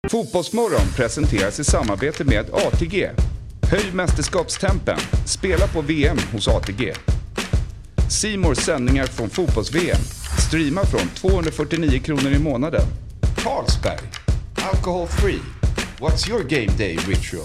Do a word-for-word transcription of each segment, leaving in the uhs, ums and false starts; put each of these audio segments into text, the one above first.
Fotbollsmorgon presenteras i samarbete med A T G. Höj mästerskapstempen. Spela på V M hos A T G. C More sändningar från fotbolls-V M. Streama från tvåhundrafyrtionio kronor i månaden. Carlsberg. Alcohol free. What's your game day ritual?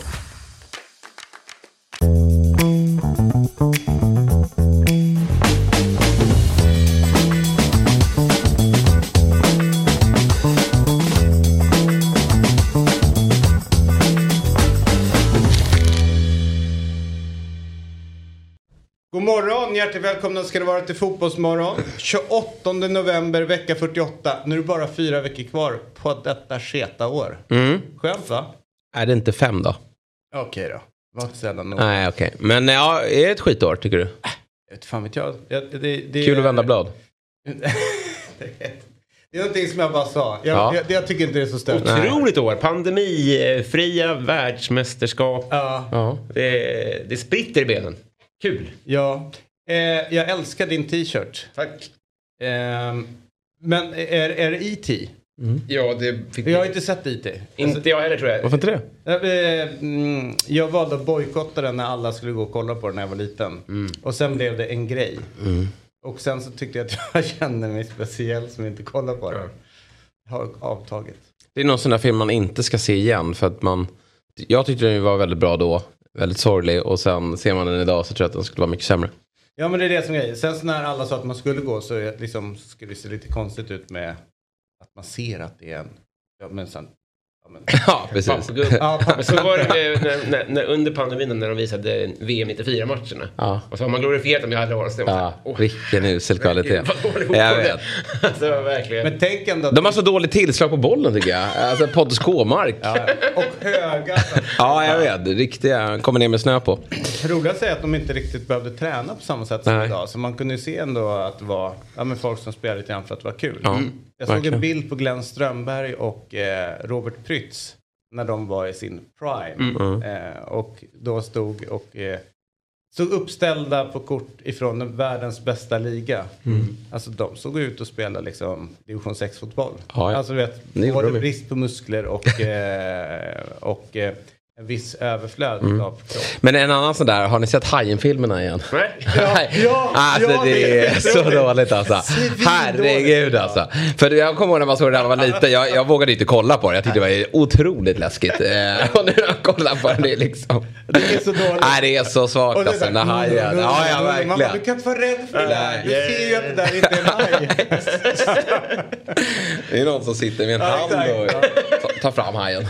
God morgon, hjärtligt välkomna ska det vara till Fotbollsmorgon. tjugoåttonde november, vecka fyrtioåtta. Nu är det bara fyra veckor kvar på detta sketa år. Mm. Skönt, va? Är det inte fem då? Okej då. Var sällan nog. Nej, okej. Okay. Men ja, är det ett skitår tycker du? Jag vet fan vet jag. jag det, det, Kul att vända blad. Det är någonting som jag bara sa. Jag, ja. jag, jag tycker inte det är så stört. Otroligt år. Pandemifria världsmästerskap. Ja. Ja. Det, det spritter i benen. Kul. Ja. Eh, jag älskar din t-shirt. Tack. Eh, men är, är det E T? Mm. Ja, det fick jag har inte sett E T. Inte jag heller tror jag. Varför inte det? Eh, mm, jag valde att bojkotta den när alla skulle gå och kolla på den när jag var liten. Mm. Och sen blev det en grej. Mm. Och sen så tyckte jag att jag kände mig speciell som inte kollar på den. Har avtagit. Det är någon sån där film man inte ska se igen för att man... Jag tyckte den var väldigt bra då. Väldigt sorglig. Och sen ser man den idag så tror jag att den skulle vara mycket sämre. Ja, men det är det som är. Sen så när alla sa att man skulle gå så är det liksom, skulle det se lite konstigt ut med att man ser att det är en... Ja, men sen... Ja, men... ja precis. Ja, men så var det när, när, när, under pandemin när de visade V M nittiofyra-matcherna. Ja. Och så har man glorifierat dem i alla år. Ja, oh. Vilken usel kvalitet. Jag vet. Alltså, verkligen. Men tänk ändå... De har så dåligt tillslag på bollen tycker jag. Alltså Podders K-mark. Ja, och höga. Ja, jag vet. Riktiga. Kommer ner med snö på. Roligt är att de inte riktigt behövde träna på samma sätt som Nej. idag. Så man kunde ju se ändå att det var ja, men folk som spelade lite grann för att det var kul. Ja, mm. Jag såg verkligen. en bild på Glenn Strömberg och eh, Robert Prytz när de var i sin prime. Mm. Eh, och då stod och eh, stod uppställda på kort ifrån den världens bästa liga. Mm. Alltså de såg ut och spelade liksom division sex-fotboll. Ja, ja. Alltså du vet, både brist på muskler och, eh, och eh, en viss överflöd mm. av kropp. Men en annan sån där, har ni sett Hajen-filmerna igen? Nej. Ja, ja, alltså ja, det är så dåligt alltså. Herregud alltså. För jag kommer ihåg när man såg det när man var liten. Jag, jag vågade inte kolla på det. Jag tyckte det var otroligt läskigt. Och nu när jag kollar på det liksom. Det är så dåligt. Nej, det är så svagt alltså. När hajen. Ja, ja, verkligen. Man bara, du kan inte vara rädd för det där. Du ser ju att det där inte är en haj. Det är någon som sitter med en hand och tar fram hajen.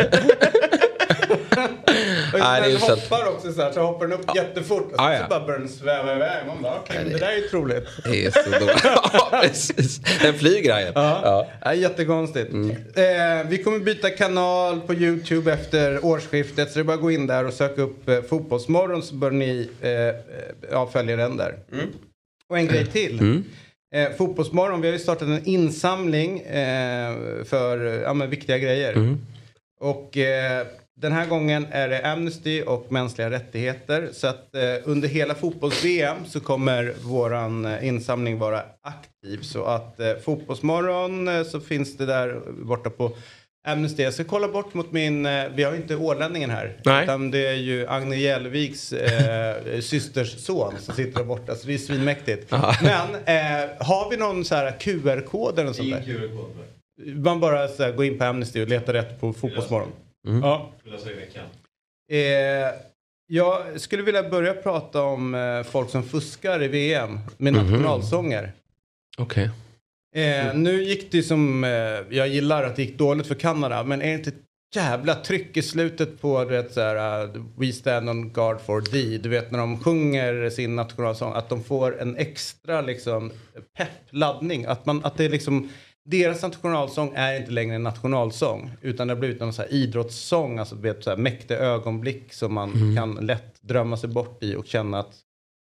Och när den hoppar också så här, så hoppar den upp ja. jättefort och ah, ja. så bara börjar den sväva iväg. Man bara, okej, okay, det där är ju troligt. Det är så dåligt. Ja, precis. Den flyger här. Ja, ja. Det är jättekonstigt. Mm. Eh, vi kommer byta kanal på YouTube efter årsskiftet. Så det är bara att gå in där och söka upp eh, Fotbollsmorgon så bör ni eh, ja, följa den där. Mm. Och en grej till. Mm. Eh, Fotbollsmorgon, vi har ju startat en insamling eh, för ja, men, viktiga grejer. Mm. Och... Eh, den här gången är det Amnesty och mänskliga rättigheter. Så att eh, under hela fotbolls-V M så kommer våran eh, insamling vara aktiv. Så att eh, Fotbollsmorgon eh, så finns det där borta på Amnesty. Jag ska kolla bort mot min... Eh, vi har ju inte ålänningen här. Nej. Utan det är ju Agne Jälviks eh, systers son som sitter där borta. Så det är svinmäktigt. Aha. Men eh, har vi någon så här Q R-kod eller något sånt där? Q R-kod. Man bara så här, går in på Amnesty och letar rätt på Fotbollsmorgon. Mm. Ja. Eh, jag skulle vilja börja prata om eh, folk som fuskar i V M med mm-hmm. nationalsånger. Okej. Okay. Eh, nu gick det som eh, jag gillar att det gick dåligt för Kanada, men är det inte jävla tryck i slutet på det så här, uh, We stand on guard for thee, du vet när de sjunger sin nationalsång att de får en extra liksom pepp laddning, att man att det är liksom deras nationalsång är inte längre en nationalsång utan det har blivit någon så här idrottssång, alltså ett så här mäktiga ögonblick som man mm. kan lätt drömma sig bort i och känna att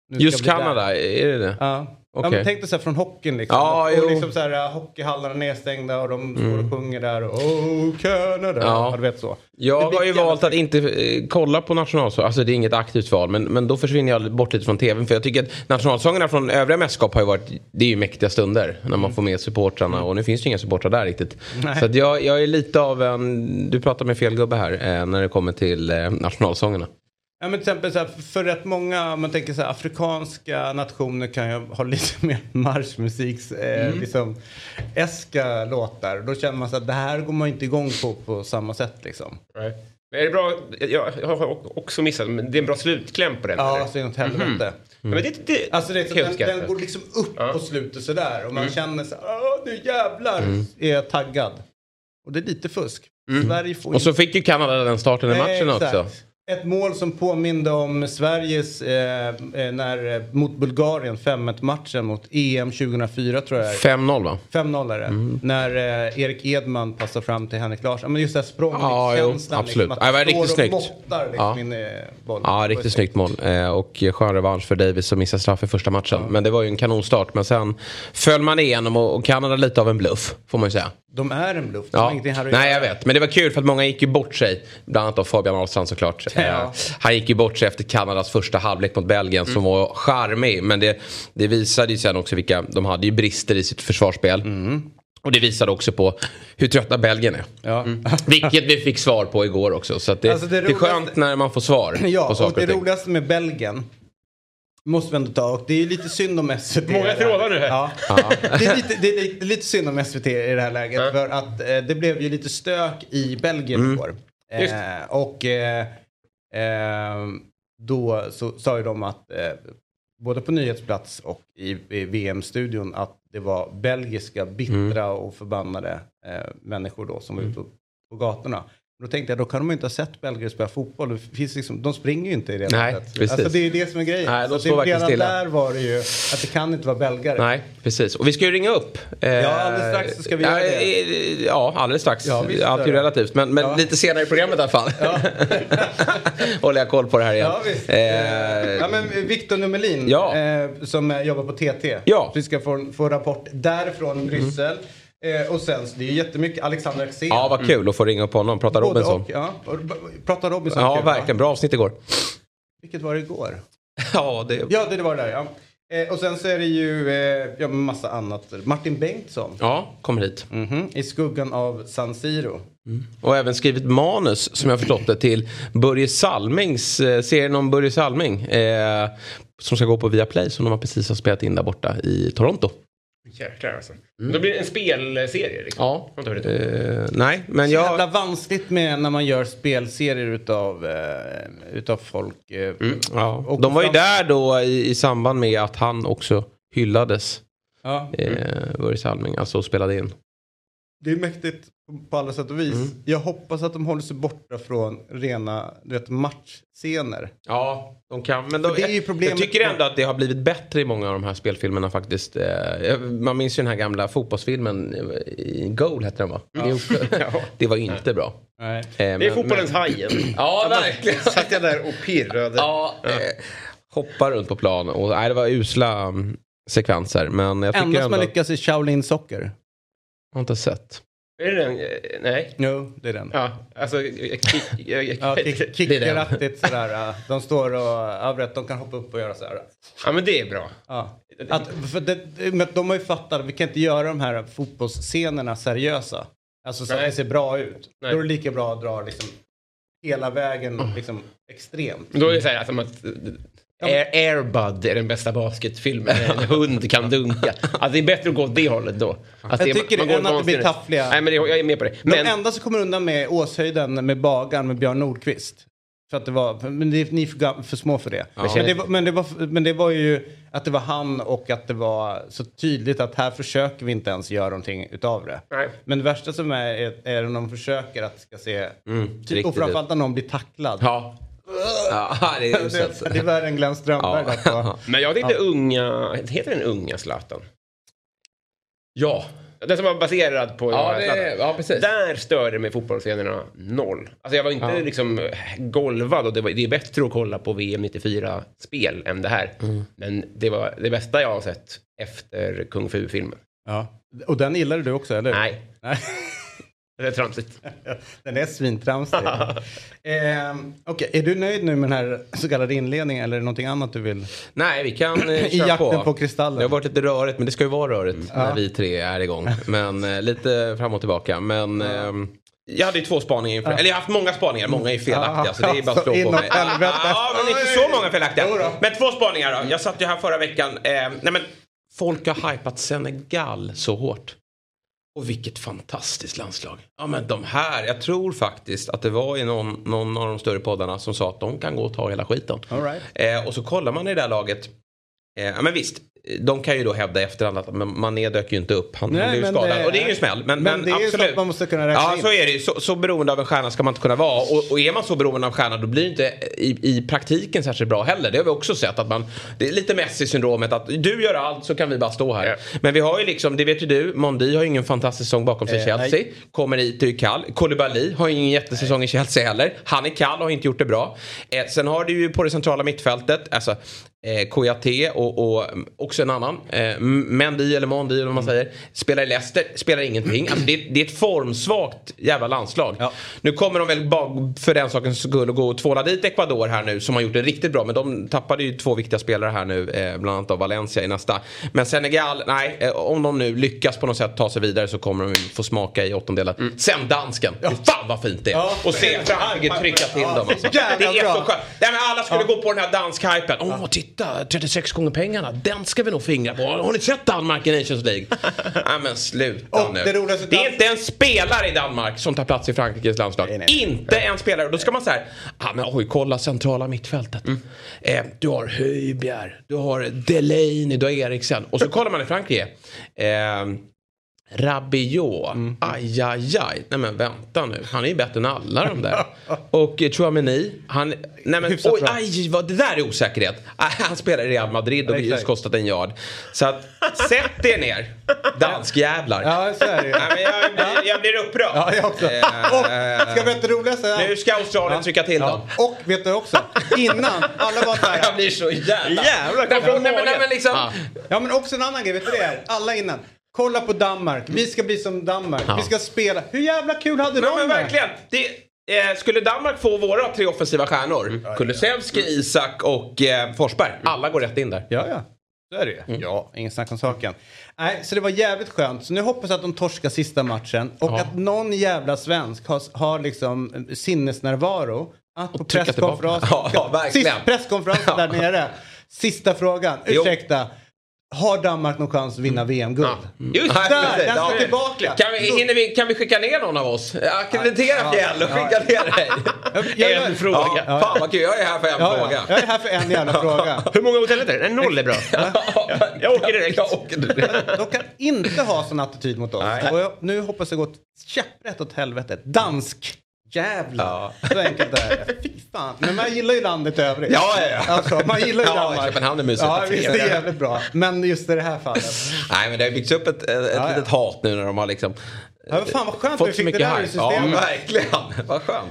Just Kanada, där. Är det det? Ja. Okay. Ja, men tänk dig så här från hockeyn liksom. Ja, och liksom så här, hockeyhallarna nedstängda och de står mm. och sjunger där och oh, Kanada. Ja. Ja, du vet så. Jag har ju valt att inte eh, kolla på nationalsång. Alltså det är inget aktivt val, men, men då försvinner jag bort lite från tvn. För jag tycker att nationalsångerna från övriga mästerskap har ju varit, det är ju mäktiga stunder när man mm. får med supportrarna. Och nu finns det inga supportrar där riktigt. Nej. Så att jag, jag är lite av en, du pratar med fel gubbe här eh, när det kommer till eh, nationalsångerna. Ja, men till exempel så här, för rätt många, man tänker så här, afrikanska nationer kan ju ha lite mer marschmusiks eh, mm. liksom äska låtar. Då känner man så att det här går man inte igång på på samma sätt liksom. Right. Men är det bra, jag, jag har också missat, men det är en bra slutkläm på den. Ja, eller? Så är det något helvete. Mm. Mm. Ja, men det, det, alltså det är så, den, den går liksom upp ja. på slutet sådär och man mm. känner så här, åh nu jävlar mm. är jag taggad. Och det är lite fusk. Mm. Sverige får och så fick ju Kanada den starten i matchen eh, också. Ett mål som påminde om Sveriges eh, när, eh, mot Bulgarien fem ett matchen mot E M tjugohundrafyra tror jag. fem noll va? fem noll är det. Mm. När eh, Erik Edman passar fram till Henrik Larsson. Men just det här språngkänslan. Ja, absolut. Liksom, att det var riktigt snyggt. Måttar, liksom, ja. in, eh, boll. Ja, riktigt snyggt mål. Eh, och skön revansch för Davis som missade straff i första matchen. Ja. Men det var ju en kanonstart. Men sen föll man igenom och, och Kanada lite av en bluff, får man ju säga. De är en bluff. Ja. Nej, jag vet. Men det var kul för att många gick ju bort sig. Bland annat av Fabian Ahlstrand såklart. Ja. Eh, han gick ju bort sig efter Kanadas första halvlek mot Belgien mm. som var charmig. Men det, det visade ju sen också vilka... De hade ju brister i sitt försvarsspel. Mm. Och det visade också på hur trötta Belgien är. Ja. Mm. Vilket vi fick svar på igår också. Så att det, alltså det, roligaste... det är skönt när man får svar ja, på saker och det roligaste med Belgien måste vi ändå ta. Och det är lite synd om S V T. Många trådar nu här. Ja. det, är lite, det är lite, lite synd om S V T i det här läget. Ja. För att eh, det blev ju lite stök i Belgien mm. igår. Eh, och eh, eh, då så sa ju de att eh, både på nyhetsplats och i, i V M-studion att det var belgiska, bittra mm. och förbannade eh, människor då som var ute på, på gatorna. Då tänkte jag, då kan de inte ha sett belgare spela fotboll. Det finns liksom, de springer ju inte i det. Nej, precis. Alltså det är det som är grejen. Nej, de så det, redan stilla. Där var det ju att det kan inte vara belgare. Nej, precis. Och vi ska ju ringa upp. Ja, alldeles strax så ska vi göra det. Ja, alldeles strax. Ja, allt är ju relativt. Men, men ja. lite senare i programmet i alla fall. Ja. Håller jag koll på det här igen. Ja, visst. Eh, ja, men Victor Numelin ja. eh, som jobbar på T T. Ja. Vi ska få, få rapport därifrån Bryssel. Mm. Eh, och sen, det är ju jättemycket Alexander Axén. Ja, vad kul mm. att få ringa upp honom. Prata Både Robinson. Och, ja, prata Robinson. Ja, kul, verkligen. Bra avsnitt igår. Vilket var det igår? ja, det... ja, det var det där, ja. Eh, och sen så är det ju eh, ja, massa annat. Martin Bengtsson. Ja, kommer hit. Mm-hmm. I skuggan av San Siro. Mm. Och även skrivit manus, som jag förstått det, till Börje Salmings, eh, serien om Börje Salming. Eh, som ska gå på Viaplay, som de har precis har spelat in där borta i Toronto. Jäklar alltså. Mm. Det blir en spelserie liksom. Ja. Uh, nej, men så jag... jävla vanskligt med när man gör spelserier utav, uh, utav folk. Uh, mm. ja. Och de var ju där då i, i samband med att han också hyllades. Ja. Uh, Börje Salming, alltså spelade in. Det är mäktigt på alla sätt och vis. Mm. Jag hoppas att de håller sig borta från rena rätt matchscener. Ja, de kan. Men de, det är ju problemet. Jag tycker ändå att det har blivit bättre i många av de här spelfilmerna faktiskt. Man minns ju den här gamla fotbollsfilmen Goal hette den va? Ja. Det var inte bra. Nej. Det är fotbollens hajen. Ja, verkligen. Satt jag där och pirrade. Ja, ja. Eh, hoppar runt på plan. Och, nej, det var usla um, sekvenser. Men jag tycker ändå som ändå... man lyckas i Shaolin Soccer. Jag har inte sett. Är det den? Nej. Jo, no, det är den. Ja, alltså kick, ja, kick, kickeraktigt sådär. De står och avrätt, de kan hoppa upp och göra så här. Ja, men det är bra. Ja. Att, för det, de har ju fattat att vi kan inte göra de här fotbollsscenerna seriösa. Alltså så att det ser bra ut. Nej. Då är det lika bra att dra liksom hela vägen liksom extremt. Då är det så här som att Air, Air Bud är den bästa basketfilmen. En hund kan dunka. Alltså det är bättre att gå åt det hållet då. Att jag det, tycker det är än att det blir taffliga. Nej, men det, jag är med på det. Men... De enda som kommer undan med Åshöjden med Bagan med Björn Nordqvist. För att det var, men det, ni är för, för små för det. Ja. Men, det var, men, det var, men det var ju att det var han och att det var så tydligt att här försöker vi inte ens göra någonting utav det. Nej. Men det värsta som är är, är när de försöker att ska se mm, ty, och framförallt när någon blir tacklad. Ja. Ja, det är det, det är värre än Glenn Strömberg. Ja. Men jag tänkte ja. unga, heter den unga Zlatan? Ja. Den som var baserad på... Ja, det, ja precis. Där störde mig fotbollsscenerna noll. Alltså jag var inte ja. liksom golvad. Och det, var, det är bättre att kolla på V M nittiofyra-spel än det här. Mm. Men det var det bästa jag har sett efter Kung Fu-filmen. Ja. Och den gillade du också, eller? Nej. Nej. Det är tramsigt. Den är svintramsig. eh, Okej, okay. Är du nöjd nu med den här så kallade inledningen eller är det någonting annat du vill? Nej, vi kan eh, I jakten på. på kristallen. Det har varit lite rörigt, men det ska ju vara rörigt mm. när ja. vi tre är igång. Men eh, lite fram och tillbaka. Men... Eh, jag hade ju två spaningar inför. Ja. Eller jag har haft många spaningar. Många är felaktiga. Ja, så det är bara att slå på mig. Ja, men inte så många felaktiga. Men två spaningar då. Jag satt ju här förra veckan. Eh, nej men, folk har hypat Senegal så hårt. Och vilket fantastiskt landslag. Ja men de här, jag tror faktiskt att det var i någon, någon av de större poddarna som sa att de kan gå och ta hela skiten. All right. eh, och så kollar man i det där laget. Eh, ja men visst, de kan ju då hävda efterhand att Mané dök ju inte upp. Han Nej, blev ju skadad. Det, och det är ju smäll. Men, men, men det är absolut. ju så att man måste kunna räkna Ja, in. så är det ju. Så, så beroende av en stjärna ska man inte kunna vara. Och, och är man så beroende av en stjärna då blir det inte i, i praktiken särskilt bra heller. Det har vi också sett. Att man, det är lite Messi-syndromet att du gör allt så kan vi bara stå här. Ja. Men vi har ju liksom, det vet ju du, Mondi har ju ingen fantastisk säsong bakom sig i eh, Chelsea. Nej. Kommer hit och är kall. Koulibaly har ju ingen jättesäsong nej. i Chelsea heller. Han är kall och har inte gjort det bra. Eh, sen har du ju på det centrala mittfältet, alltså eh, Kouyaté och, och också en annan eh, Mendy eller Mondi eller vad man säger, spelar i Leicester, spelar ingenting. Alltså det, det är ett formsvagt jävla landslag. Ja. Nu kommer de väl för den sakens skull att gå och tvåla dit Ecuador här nu som har gjort det riktigt bra, men de tappade ju två viktiga spelare här nu, eh, bland annat av Valencia i nästa. Men Senegal, nej, eh, om de nu lyckas på något sätt ta sig vidare så kommer de få smaka i åttondelar. Mm. Sen dansken, ja. Fan vad fint det är. Ja. Och se Frankrike trycka till ja. dem alltså. Det är så skönt. Nej, men alla skulle ja. gå på den här dansk-hypen. Åh, oh, titta, trettiosex gånger pengarna. Den ska vi nog fingra på. Har ni sett Danmark i Nations League? Nej men sluta nu. Det, det är inte en spelare i Danmark som tar plats i Frankrikes landslag. Nej, nej. Inte en spelare. Då ska man säga, ah, men oj, kolla centrala mittfältet. Mm. Eh, du har Højbjerg, du har Delaney, du har Eriksen. Och så kollar man i Frankrike. Eh, Rabiot, mm. aj, aj, aj. Nej men vänta nu, han är ju bättre än alla de där. Och eh, Chouameni, han, nej men, oj, aj, vad, det där är osäkerhet. Ah, han spelar i Real Madrid och just kostat en yard. Så att, sätt det ner, danskjävlar. Ja, så är det ju. Nej, men jag, blir, jag blir upprörd. Ja, jag också. Eh, och, ska vi inte roliga säga? Nu ska Australien ja. trycka till ja. dem. Och vet du också, innan, alla var där. Jag blir så jävla... Jävlar, kom från nej, men, nej, men liksom... ja. ja, men också en annan grej, vet du det är? Alla innan. Kolla på Danmark. Vi ska bli som Danmark. Ja. Vi ska spela. Hur jävla kul hade de? Men verkligen. Det, eh, skulle Danmark få våra tre offensiva stjärnor. Mm. Kulusevski, mm. Isak och eh, Forsberg. Mm. Alla går rätt in där. Ja, ja. Så är det. Mm. Ja, ingen snack om saken. Nej, så det var jävligt skönt. Så nu hoppas jag att de torskar sista matchen. Och ja. att någon jävla svensk har, har liksom sinnesnärvaro. Att på presskonferens. Ja, ja, verkligen. Presskonferensen där nere. Sista frågan. Ursäkta. Har Danmark någon chans att vinna V M-guld? Ja. Just där, den ska ja. tillbaka. Kan vi, hinner vi, kan vi skicka ner någon av oss? Akkreditera ja. Fjäll och skicka ja. ner dig. Jag, jag, en fråga. Ja, ja. Fan vad kul, jag är här för en ja, fråga. Jag är här för en jävla fråga. Hur många hotellet är det? En noll är bra. Ja. Jag åker direkt. Jag åker direkt. De kan inte ha sån attityd mot oss. Och jag, nu hoppas jag gått käpprätt åt helvetet. Dansk. Jävlar. Ja. Så enkelt är det. Fy fan. Men man gillar ju landet övrigt. Ja, ja, ja. Alltså, man gillar ju ja, Danmark. Köpenhamn är mysigt. Ja, visst, det är jävligt bra. Men just i det här fallet. Nej, men det har byggts upp ett, ett ja, litet ja. hat nu när de har liksom... Ja, men fan vad skönt vi fick det där i systemet. Ja, verkligen. Vad skönt.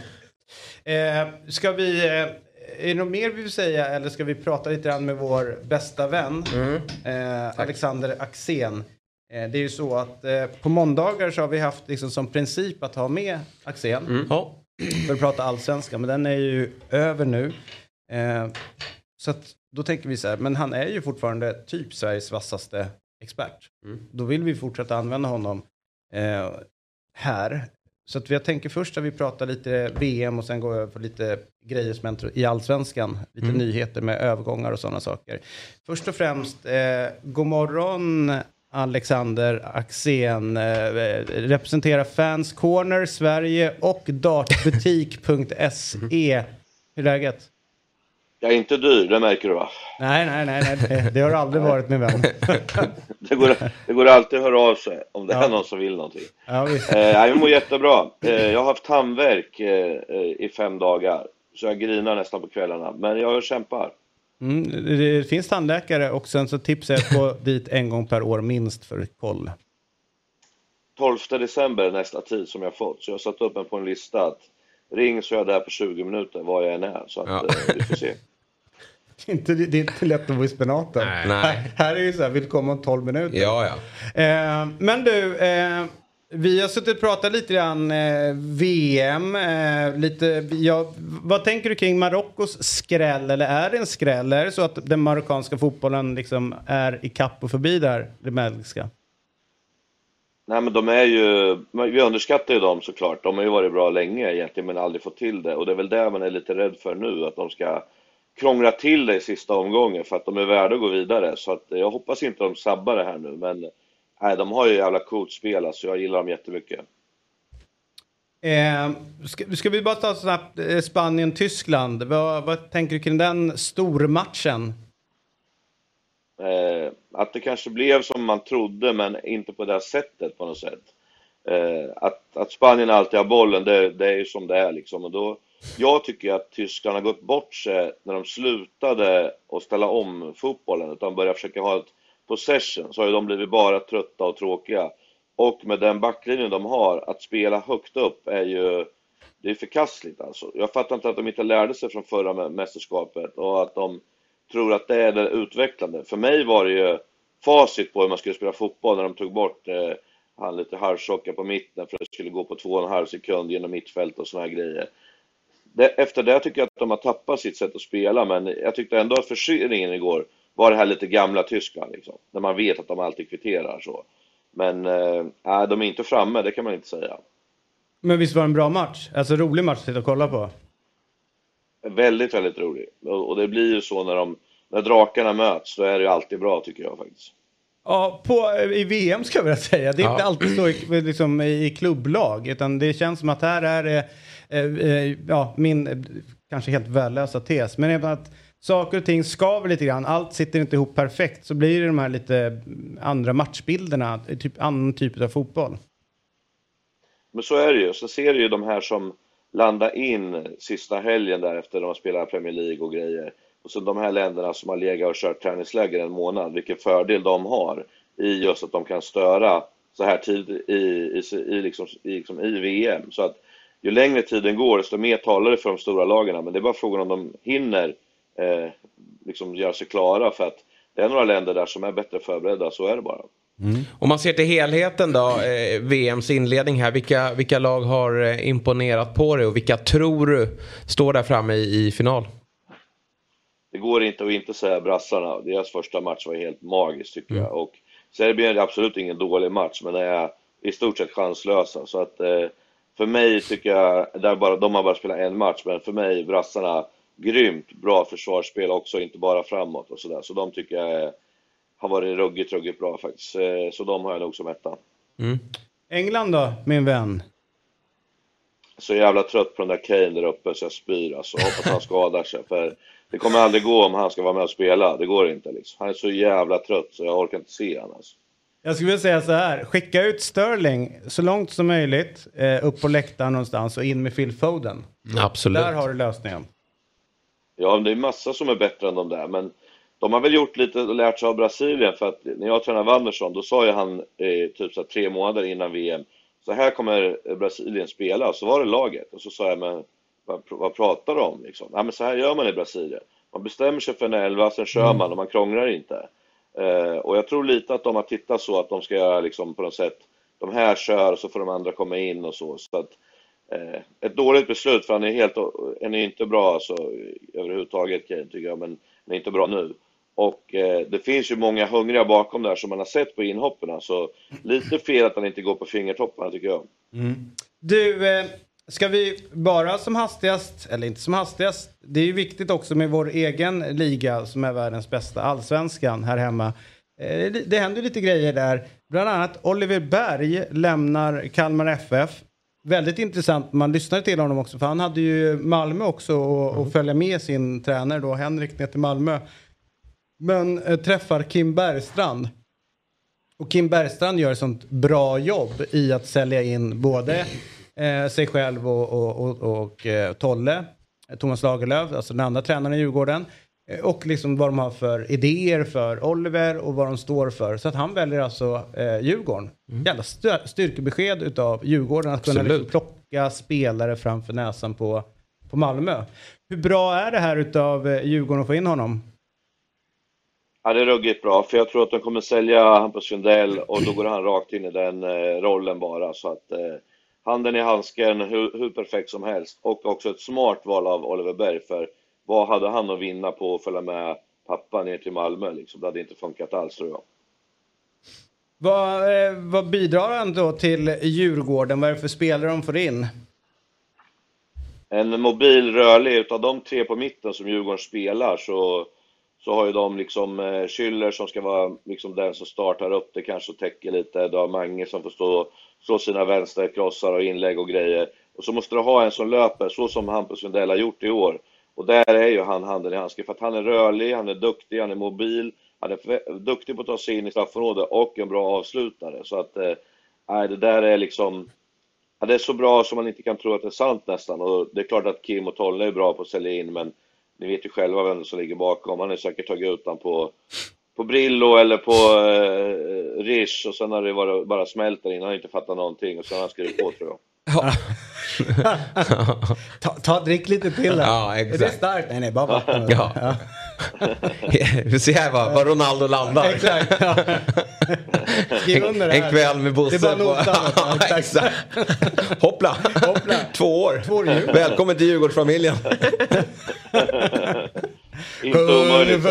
Eh, ska vi... Eh, är det något mer vi vill säga? Eller ska vi prata lite grann med vår bästa vän? Mm. Eh, Alexander Axén. Det är ju så att eh, på måndagar så har vi haft liksom som princip att ha med Axén mm. ja. för att prata allsvenska. Men den är ju över nu. Eh, så att då tänker vi så här, men han är ju fortfarande typ Sveriges vassaste expert. Mm. Då vill vi fortsätta använda honom eh, här. Så att jag tänker först att vi pratar lite V M och sen går över på lite grejer som händer i allsvenskan. Lite mm. nyheter med övergångar och sådana saker. Först och främst, eh, god morgon Alexander Axén, eh, representerar Fans Corner Sverige och dartbutik punkt se. Hur är läget? Jag är inte dyr, det märker du va? Nej, nej, nej, nej det, det har aldrig varit min vän. det, går, det går alltid att höra av sig om det ja. är någon som vill någonting. Ja, visst. Eh, jag mår jättebra. Eh, jag har haft tandvärk eh, i fem dagar. Så jag grinar nästan på kvällarna. Men jag kämpar. Mm, det finns tandläkare och sen så tipsar jag på dit en gång per år minst för koll. tolfte december nästa tid som jag fått. Så jag har satt upp en på en lista att ring så är jag där på tjugo minuter var jag än är. Så att Ja. eh, vi får se. Det är inte, det är inte lätt att vara i spenaten. Nej. Nej. Här, här är ju så här, vill komma om tolv minuter. Ja, ja. Eh, men du, eh, vi har suttit och pratat lite grann eh, V M. Eh, lite, ja, vad tänker du kring Marockos skräll? Eller är det en skräll? Är det så att den marockanska fotbollen liksom är i kapp och förbi där, det belgiska? Nej, men de är ju, vi underskattar ju dem såklart. De har ju varit bra länge egentligen men aldrig fått till det. Och det är väl det man är lite rädd för nu, att de ska krångla till det i sista omgången för att de är värda att gå vidare. Så att jag hoppas inte de sabbar det här nu, men nej, de har ju jävla coolt spel, alltså jag gillar dem jättemycket. Eh, ska, ska vi bara ta snabbt eh, Spanien-Tyskland. Vad, vad tänker du kring den stormatchen? Eh, att det kanske blev som man trodde, men inte på det här sättet på något sätt. Eh, att, att Spanien alltid har bollen, det, det är ju som det är liksom. Och då, jag tycker att Tyskland har gått bort sig när de slutade att ställa om fotbollen, utan började försöka ha ett possession, så har ju de blivit bara trötta och tråkiga. Och med den backlinjen de har, att spela högt upp är ju, det är förkastligt alltså. Jag fattar inte att de inte lärde sig från förra mästerskapet och att de tror att det är det utvecklande. För mig var det ju facit på hur man skulle spela fotboll när de tog bort eh, han lite halvtjocka på mitten för att det skulle gå på två och en halv sekund genom mittfält och såna här grejer. Det, efter det tycker jag att de har tappat sitt sätt att spela, men jag tyckte ändå att försyningen igår var det här lite gamla Tyskland liksom, när man vet att de alltid kvitterar så. Men eh, de är inte framme, det kan man inte säga. Men visst var det en bra match? Alltså rolig match att sitta och kolla på. Väldigt, väldigt rolig. Och, och det blir ju så när, de, när drakarna möts, då är det ju alltid bra tycker jag faktiskt. Ja, på, i V M ska jag vilja säga. Det är Ja. inte alltid så i, liksom, i klubblag. Utan det känns som att här är det eh, eh, ja, min eh, kanske helt värdelösa tes. Men även att saker och ting skaver lite grann. Allt sitter inte ihop perfekt. Så blir det de här lite andra matchbilderna. Typ annan typ av fotboll. Men så är det ju. Så ser du ju de här som landar in sista helgen där efter de har spelat Premier League och grejer. Och så de här länderna som har legat och kört träningsläger en månad. Vilken fördel de har i just att de kan störa så här tid i, i, i, liksom, i, liksom, i V M. Så att ju längre tiden går desto mer talar det för de stora lagarna. Men det är bara frågan om de hinner eh, liksom göra sig klara, för att det är några länder där som är bättre förberedda, så är det bara. Mm. Om man ser till helheten då, eh, V M:s inledning här, vilka, vilka lag har eh, imponerat på dig och vilka tror du står där framme i, i final? Det går inte att inte säga brassarna. Deras första match var helt magisk tycker Mm. jag. Och Serbien är absolut ingen dålig match, men det är i stort sett chanslösa. Så att eh, för mig tycker jag, där bara, de har bara spelat en match, men för mig brassarna grymt bra försvarsspel också, inte bara framåt och sådär. Så de tycker jag är, har varit ruggigt, ruggigt bra faktiskt. Eh, så de har jag nog som etta. Mm. England då, min vän? Så jävla trött på den där Kane där uppe så jag spyr alltså. Jag hoppas han skadar sig, för det kommer aldrig gå om han ska vara med och spela. Det går inte liksom. Han är så jävla trött så jag orkar inte se han alltså. Jag skulle vilja säga så här. Skicka ut Sterling så långt som möjligt. Eh, upp på läktaren någonstans och in med Phil Foden. Absolut. Där har du lösningen. Ja, det är massa som är bättre än de där. Men de har väl gjort lite och lärt sig av Brasilien. För att när jag tränade Wanderson, då sa ju han eh, typ så tre månader innan V M. Så här kommer Brasilien spela. Så var det laget. Och så sa jag, men vad, vad pratar du om liksom? Ja, men så här gör man i Brasilien. Man bestämmer sig för en elva, sen kör Mm. man och man krånglar inte. Eh, och jag tror lite att de har tittat så att de ska göra liksom på något sätt, de här kör och så får de andra komma in och så. Så att eh, ett dåligt beslut, för han är helt, han är inte bra alltså, överhuvudtaget Kane tycker jag, men han är inte bra nu. Och eh, det finns ju många hungriga bakom där som man har sett på inhopperna, så lite fel att han inte går på fingertopparna tycker jag. Mm. Du, eh, ska vi bara som hastigast, eller inte som hastigast, det är ju viktigt också med vår egen liga som är världens bästa, allsvenskan här hemma. Eh, det, det händer lite grejer där. Bland annat Oliver Berg lämnar Kalmar F F. Väldigt intressant, man lyssnade till honom också, för han hade ju Malmö också och, och följa med sin tränare då, Henrik, ner till Malmö. Men eh, träffar Kim Bergstrand. Och Kim Bergstrand gör ett sånt bra jobb i att sälja in både eh, sig själv och, och, och, och eh, Tolle, Thomas Lagerlöf, alltså den andra tränaren i Djurgården. Och liksom vad de har för idéer för Oliver och vad de står för. Så att han väljer alltså eh, Djurgården. Mm. Jävla styr- styrkebesked utav Djurgården att kunna liksom plocka spelare framför näsan på, på Malmö. Hur bra är det här utav eh, Djurgården att få in honom? Ja, det är ruggigt bra, för jag tror att de kommer sälja Hampus Sundell och då går han rakt in i den eh, rollen bara. Så att eh, handen i handsken, hur, hur perfekt som helst. Och också ett smart val av Oliver Berg, för vad hade han att vinna på att följa med pappa ner till Malmö? Liksom? Det hade inte funkat alls, tror jag. Vad, eh, vad bidrar han då till Djurgården? Vad är det för spelare de får in? En mobil rörlig, utav de tre på mitten som Djurgården spelar så, så har ju de liksom eh, Schüller som ska vara liksom den som startar upp det, kanske och täcker lite. Du har Mange som får stå, slå sina vänsterkrossar och inlägg och grejer. Och så måste du ha en som löper, så som Hampus Sundell har gjort i år. Och där är ju han handen i handsken, för att han är rörlig, han är duktig, han är mobil, han är duktig på att ta sig in i straffområdet och en bra avslutare. Så att eh, det där är liksom, ja, det är så bra som man inte kan tro att det är sant nästan. Och det är klart att Kim och Tolle är bra på att sälja in, men ni vet ju själva vem som ligger bakom. Han har säkert tagit ut den på, på Brillo eller på eh, Rish, och sen har det bara, bara smält där in, han har inte fattat någonting och sen har han skrivit på, tror jag. Ja. ta, ta drick lite till där. Ja, exakt. Är det starkt? Nej, nej, bara vatten. Ja. Ja. Vi ser här vad, vad Ronaldo landar. Exakt. Ja. En, en kväll med Bosse. Det är bara notan. Ja, exakt. exakt. Hoppla. Hoppla. Två år. Två år. Välkommen till Djurgårdsfamiljen. Inte omöjligt.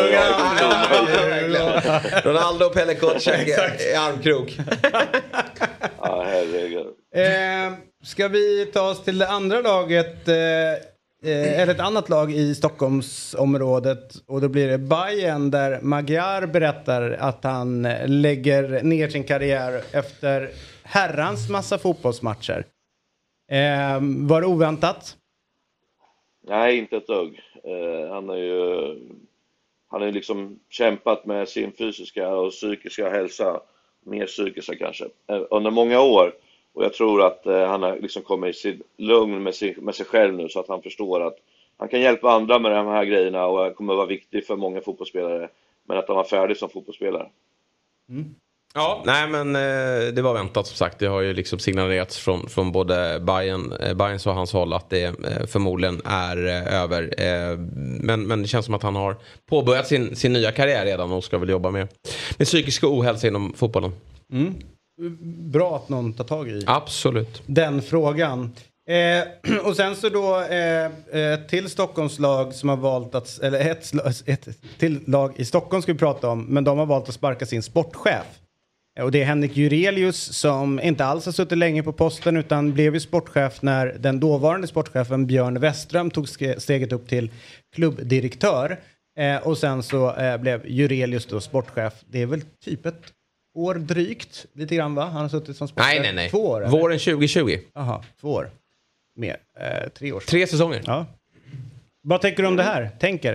Ronaldo och Pelle Kotschek i armkrok. Ja, herregud. Eh, ska vi ta oss till det andra laget, eh, eller ett annat lag i Stockholmsområdet, och då blir det Bayern, där Magyar berättar att han lägger ner sin karriär efter herrans massa fotbollsmatcher. Eh, var det oväntat? Nej, inte ett dugg. Eh, han har ju han har ju liksom kämpat med sin fysiska och psykiska hälsa, mer psykiska kanske, eh, under många år. Och jag tror att eh, han har liksom kommit i sitt lugn med sig, med sig själv nu, så att han förstår att han kan hjälpa andra med de här grejerna och kommer vara viktig för många fotbollsspelare, men att han var färdig som fotbollsspelare. Mm. Ja, nej men eh, det var väntat som sagt. Det har ju liksom signalerats från, från både Bayern, eh, Bayerns och hans håll att det eh, förmodligen är eh, över. Eh, men, men det känns som att han har påbörjat sin, sin nya karriär redan och ska väl jobba med, med psykisk ohälsa inom fotbollen. Mm. Bra att någon tar tag i Absolut. den frågan. Eh, och sen så då eh, ett till Stockholmslag som har valt att, eller ett, ett till lag i Stockholm ska vi prata om, men de har valt att sparka sin sportchef. Och det är Henrik Jurelius som inte alls har suttit länge på posten, utan blev ju sportchef när den dåvarande sportchefen Björn Westström tog steget upp till klubbdirektör. Eh, och sen så eh, blev Jurelius då sportchef. Det är väl typ ett år drygt, lite grann va? Han har suttit som sportchef. Nej, nej, nej. Två år. Våren tjugo tjugo. Jaha, två år. Mer. Eh, tre år. Tre säsonger. Ja. Vad tänker du om det här? Tänker?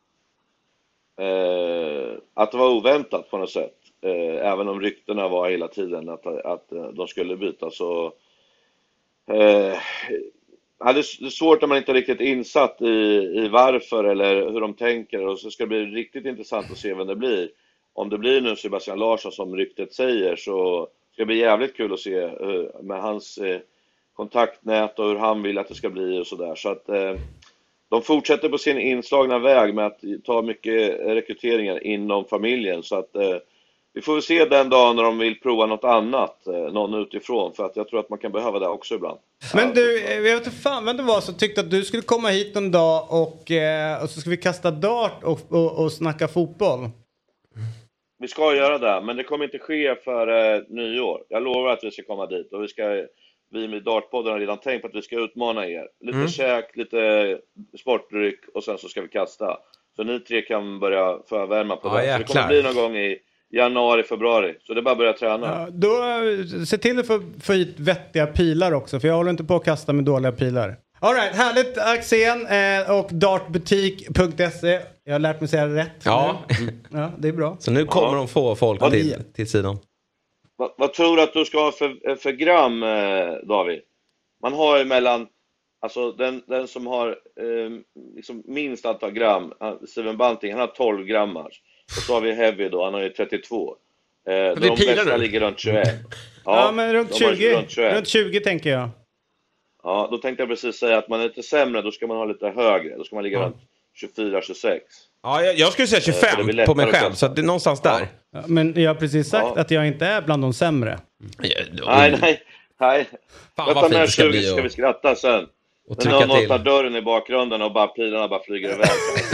Eh, att det var oväntat på något sätt. Eh, även om ryktena var hela tiden att, att eh, de skulle byta, så eh, ja, det är svårt om man inte är riktigt insatt i, i varför eller hur de tänker, och så ska det bli riktigt intressant att se vem det blir. Om det blir nu Sebastian Larsson som ryktet säger, så ska det bli jävligt kul att se hur, med hans eh, kontaktnät och hur han vill att det ska bli och sådär. Så att eh, de fortsätter på sin inslagna väg med att ta mycket rekryteringar inom familjen, så att eh, vi får väl se den dagen när de vill prova något annat, eh, någon utifrån, för att jag tror att man kan behöva det också ibland. Men du, jag vet inte fan vem det var som tyckte att du skulle komma hit en dag och, eh, och så ska vi kasta dart och, och, och snacka fotboll. Vi ska göra det, men det kommer inte ske för eh, nyår. Jag lovar att vi ska komma dit, och vi ska, vi med Dartpodden har redan tänkt på att vi ska utmana er. Lite mm. käk, lite sportdryck, och sen så ska vi kasta. Så ni tre kan börja förvärma på ja, det. Så det kommer bli någon gång i januari, februari. Så det är bara att börja träna. Ja, då se till att få, få hit vettiga pilar också, för jag håller inte på att kasta med dåliga pilar. All right, härligt Axén eh, och dartbutik punkt se. Jag har lärt mig säga rätt. Ja. Ja, det är bra. Så nu kommer ja. de få folk vad, till, till sidan. Vad, vad tror du att du ska ha för, för gram, eh, David? Man har ju mellan Alltså den, den som har eh, liksom minst antal gram, Steven Bunting, han har tolv grammar. Och så har vi Heavy då, han har ju trettiotvå. Eh, de bästa ligger runt tjugoett. Ja, ja men runt tjugo, runt tjugoett. Runt tjugo tänker jag. Ja, då tänkte jag precis säga att man är lite sämre, då ska man ha lite högre. Då ska man ligga ja. runt tjugofyra tjugosex. Ja, jag, jag skulle säga tjugofem eh, på mig själv, så att det är någonstans där. Ja, men jag har precis sagt ja. att jag inte är bland de sämre. Ja, då... Nej, nej, nej. Fan, Vänta när tjugo ska vi skratta sen. Och men någon tar dörren i bakgrunden och bara pilarna bara flyger iväg.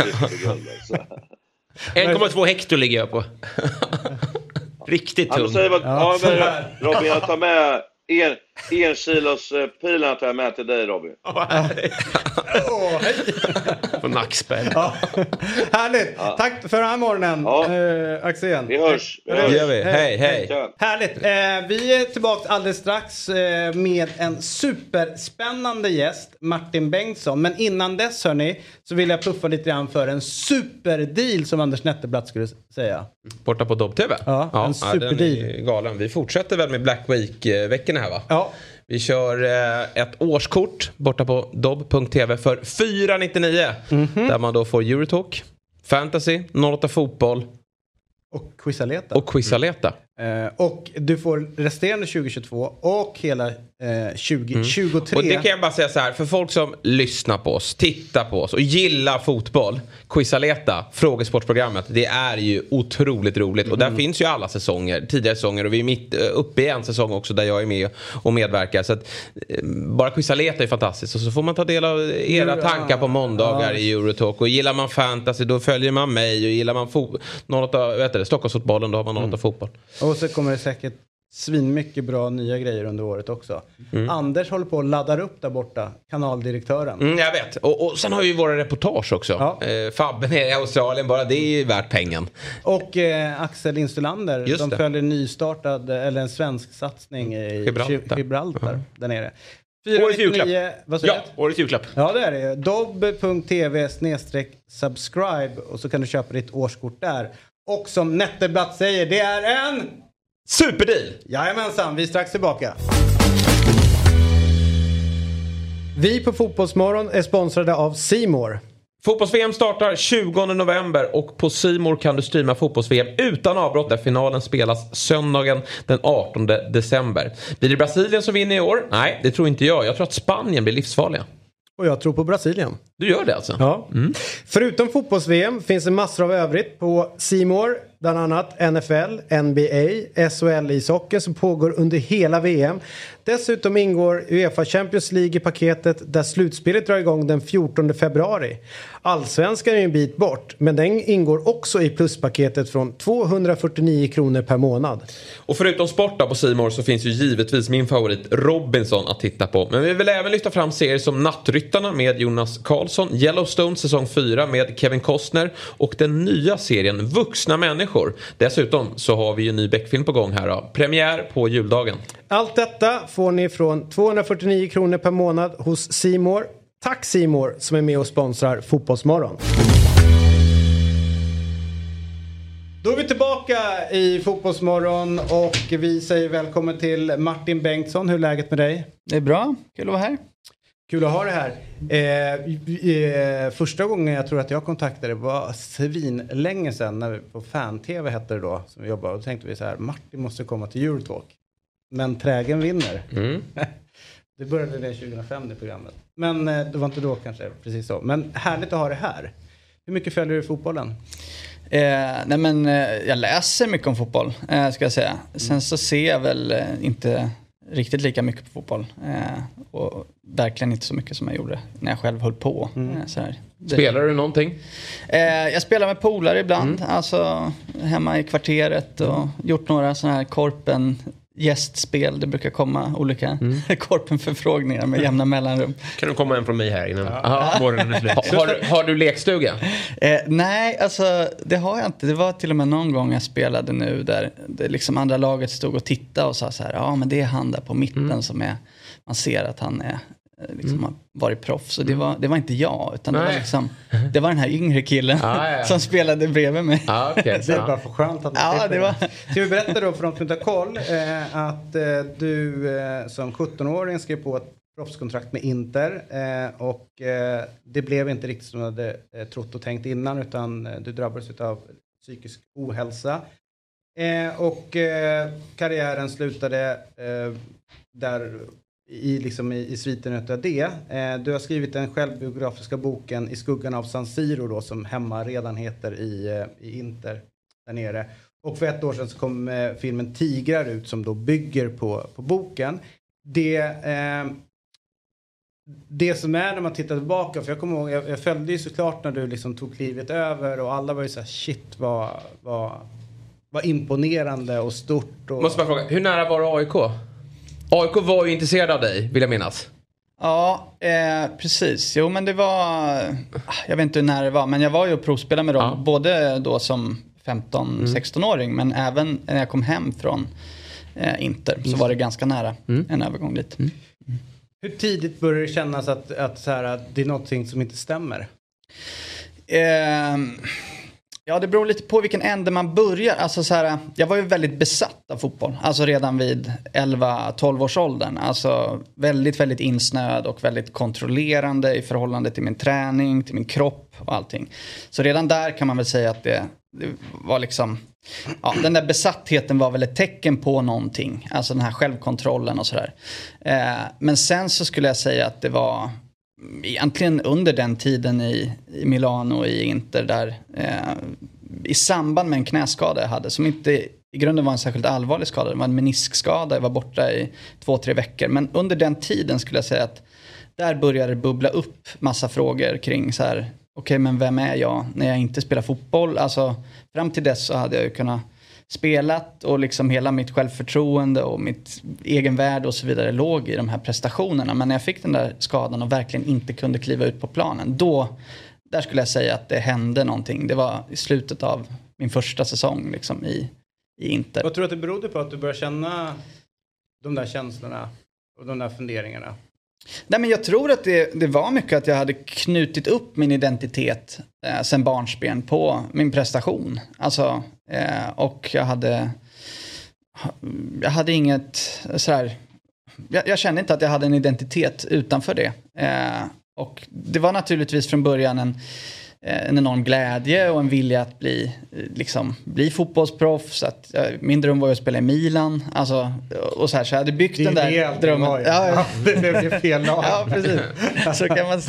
en komma två hektar ligger jag på. Riktigt tung. Ja, ja, men, Robin, jag tar med en, en kilos uh, pilarna tar jag med till dig, Robin. Åh, oh, hej. På nackspärr. Ja. Härligt. Ja. Tack för den här morgonen, ja. eh, Axén. Vi hörs. Vi hörs. Hej, hej. hej. hej. Härligt. Eh, vi är tillbaka alldeles strax eh, med en superspännande gäst, Martin Bengtsson. Men innan dess, hörni, så vill jag puffa lite grann för en superdeal, som Anders Netterblatt skulle säga. Borta på Dobb T V? Ja, ja en superdeal. Ja, galen. Vi fortsätter väl med Black Week-veckorna här, va? Ja. Vi kör eh, ett årskort borta på dobb punkt t v för fyra nittionio. Mm-hmm. Där man då får Eurotalk, Fantasy, noll åtta fotboll. Och Quizaleta. Och Quizaleta. Eh, och du får resterande tjugo tjugotvå och hela eh, tjugo tjugotre. Mm. Och det kan jag bara säga så här, för folk som lyssnar på oss, tittar på oss och gillar fotboll, Quizaleta, frågesportprogrammet, det är ju otroligt roligt. Mm. Och där finns ju alla säsonger, tidigare säsonger, och vi är mitt uppe i en säsong också där jag är med och medverkar. Så att bara Quizaleta är fantastiskt. Och så får man ta del av era tankar på måndagar ja. i Eurotalk. Och gillar man fantasy, då följer man mig. Och gillar man fo- något av, vet du, Stockholmsfotbollen, då har man något mm. av fotboll. Och så kommer det säkert svin mycket bra nya grejer under året också. Mm. Anders håller på att laddar upp där borta, kanaldirektören. Mm, jag vet. Och, och sen har vi våra reportage också. Ja. Eh, Fabben är i Australien, bara det är ju värt pengen. Och eh, Axel Instulander, Just de det. följer nystartad, eller en svensk satsning i Gibraltar, Gibraltar uh-huh. där nere. Årets julklapp. Vad ja, årets julklapp. Ja, det är det. dobb punkt t v snedstreck subscribe och så kan du köpa ditt årskort där. Och som Netterblatt säger, det är en superdeal! Jajamensan, vi är strax tillbaka. Vi på Fotbollsmorgon är sponsrade av C More. Fotbolls-V M startar tjugonde november och på C More kan du streama fotbolls-V M utan avbrott där finalen spelas söndagen den artonde december. Blir det Brasilien som vinner i år? Nej, det tror inte jag. Jag tror att Spanien blir livsfarliga. Och jag tror på Brasilien. Du gör det alltså? Ja. Mm. Förutom fotbolls-V M finns det massor av övrigt på C More. Bland annat N F L, N B A, S H L-ishockey som pågår under hela V M. Dessutom ingår UEFA Champions League i paketet där slutspelet drar igång den fjortonde februari. Allsvenskan är en bit bort, men den ingår också i pluspaketet från tvåhundrafyrtionio kronor per månad. Och förutom sporta på C More så finns ju givetvis min favorit Robinson att titta på. Men vi vill även lyfta fram serier som Nattryttarna med Jonas Karlsson, Yellowstone säsong fyra med Kevin Costner och den nya serien Vuxna människor. Dessutom så har vi ju en ny Beck-film på gång här då. Premiär på juldagen. Allt detta får ni från tvåhundrafyrtionio kronor per månad hos C More. Tack C More som är med och sponsrar Fotbollsmorgon. Då är vi tillbaka i Fotbollsmorgon och vi säger välkommen till Martin Bengtsson. Hur är läget med dig? Det är bra, kul att vara här. Kul att ha det här. Eh, eh, första gången jag tror att jag kontaktade var svin länge sedan när vi på Fan-T V hette det då som vi jobbade. Och då tänkte vi så här, Martin måste komma till Eurotalk. Men trägen vinner. Mm. Det började det tjugohundrafem i programmet. Men eh, det var inte då kanske precis så. Men härligt att ha det här. Hur mycket följer du fotbollen? Eh, nej men eh, jag läser mycket om fotboll eh, ska jag säga. Sen så ser jag väl eh, inte riktigt lika mycket på fotboll. Eh, och verkligen inte så mycket som jag gjorde när jag själv höll på. Mm. Eh, så här. Spelar du någonting? Eh, jag spelar med polare ibland. Mm. Alltså hemma i kvarteret. Och mm. gjort några sådana här korpen gästspel. Det brukar komma olika mm. korpenförfrågningar med jämna mellanrum. Kan du komma en från mig här innan ja. morgonen är slut? har, har du lekstuga? Eh, nej, alltså det har jag inte. Det var till och med någon gång jag spelade nu där det liksom andra laget stod och tittade och sa så här, ja men det är han där på mitten mm. som är, man ser att han är liksom mm. har varit proffs. Och det var, det var inte jag, utan det var liksom det var den här yngre killen ah, ja, ja. som spelade bredvid mig. Ah, okay, det är bara för skönt att ja, det var. Ska vi berätta då för de som inte har koll eh, att eh, du eh, som sjuttonåring skrev på ett proffskontrakt med Inter. Eh, och eh, det blev inte riktigt som du hade eh, trott och tänkt innan, utan eh, du drabbades av psykisk ohälsa. Eh, och eh, karriären slutade eh, där i, liksom i, i sviten utav det. Eh, du har skrivit den självbiografiska boken I skuggan av San Siro då, som hemma redan heter i, eh, i Inter där nere. Och för ett år sedan så kom eh, filmen Tigrar ut som då bygger på, på boken. Det, eh, det som är när man tittar tillbaka, för jag kommer ihåg, jag, jag följde ju såklart när du liksom tog klivet över och alla var ju så här, shit vad, vad, vad imponerande och stort. Och... Måste bara fråga, hur nära var du A I K? A I K var ju intresserad av dig, vill jag minnas. Ja, eh, precis. Jo, men det var... Jag vet inte hur nära det var, men jag var ju och provspelade med dem. Ja. Både då som femton-sexton-åring, mm. men även när jag kom hem från eh, Inter så var det ganska nära mm. en övergång dit. Mm. Mm. Hur tidigt börjar det kännas att, att, så här, att det är någonting som inte stämmer? Eh, ja, det beror lite på vilken ände man börjar. Alltså, så här, jag var ju väldigt besatt av fotboll. Alltså redan vid elva tolv års åldern. Alltså väldigt, väldigt insnöad och väldigt kontrollerande i förhållande till min träning, till min kropp och allting. Så redan där kan man väl säga att det, det var liksom... Ja, den där besattheten var väl ett tecken på någonting. Alltså den här självkontrollen och sådär. Eh, men sen så skulle jag säga att det var egentligen under den tiden i, i Milano och i Inter där eh, i samband med en knäskada jag hade, som inte i grunden var en särskilt allvarlig skada. Det var en meniskskada, jag var borta i två, tre veckor. Men under den tiden skulle jag säga att där började det bubbla upp massa frågor kring så här, okej, okay, men vem är jag när jag inte spelar fotboll? Alltså fram till dess så hade jag ju kunnat spelat och liksom hela mitt självförtroende och mitt egenvärde och så vidare låg i de här prestationerna. Men när jag fick den där skadan och verkligen inte kunde kliva ut på planen, då, där skulle jag säga att det hände någonting. Det var i slutet av min första säsong liksom i, i Inter. Vad tror du att det berodde på att du började känna de där känslorna och de där funderingarna? Nej, men jag tror att det, det var mycket att jag hade knutit upp min identitet eh, sen barnsben på min prestation. Alltså, eh, och jag hade jag hade inget sådär, jag, jag kände inte att jag hade en identitet utanför det. Eh, och det var naturligtvis från början en en enorm glädje och en vilja att bli, liksom, bli fotbollsproffs. Att, min dröm var att spela i Milan. Alltså, och så här, så jag hade byggt den där drömmen. Ja, ja. Det blev fel lag. Ja, precis. Så kan man se.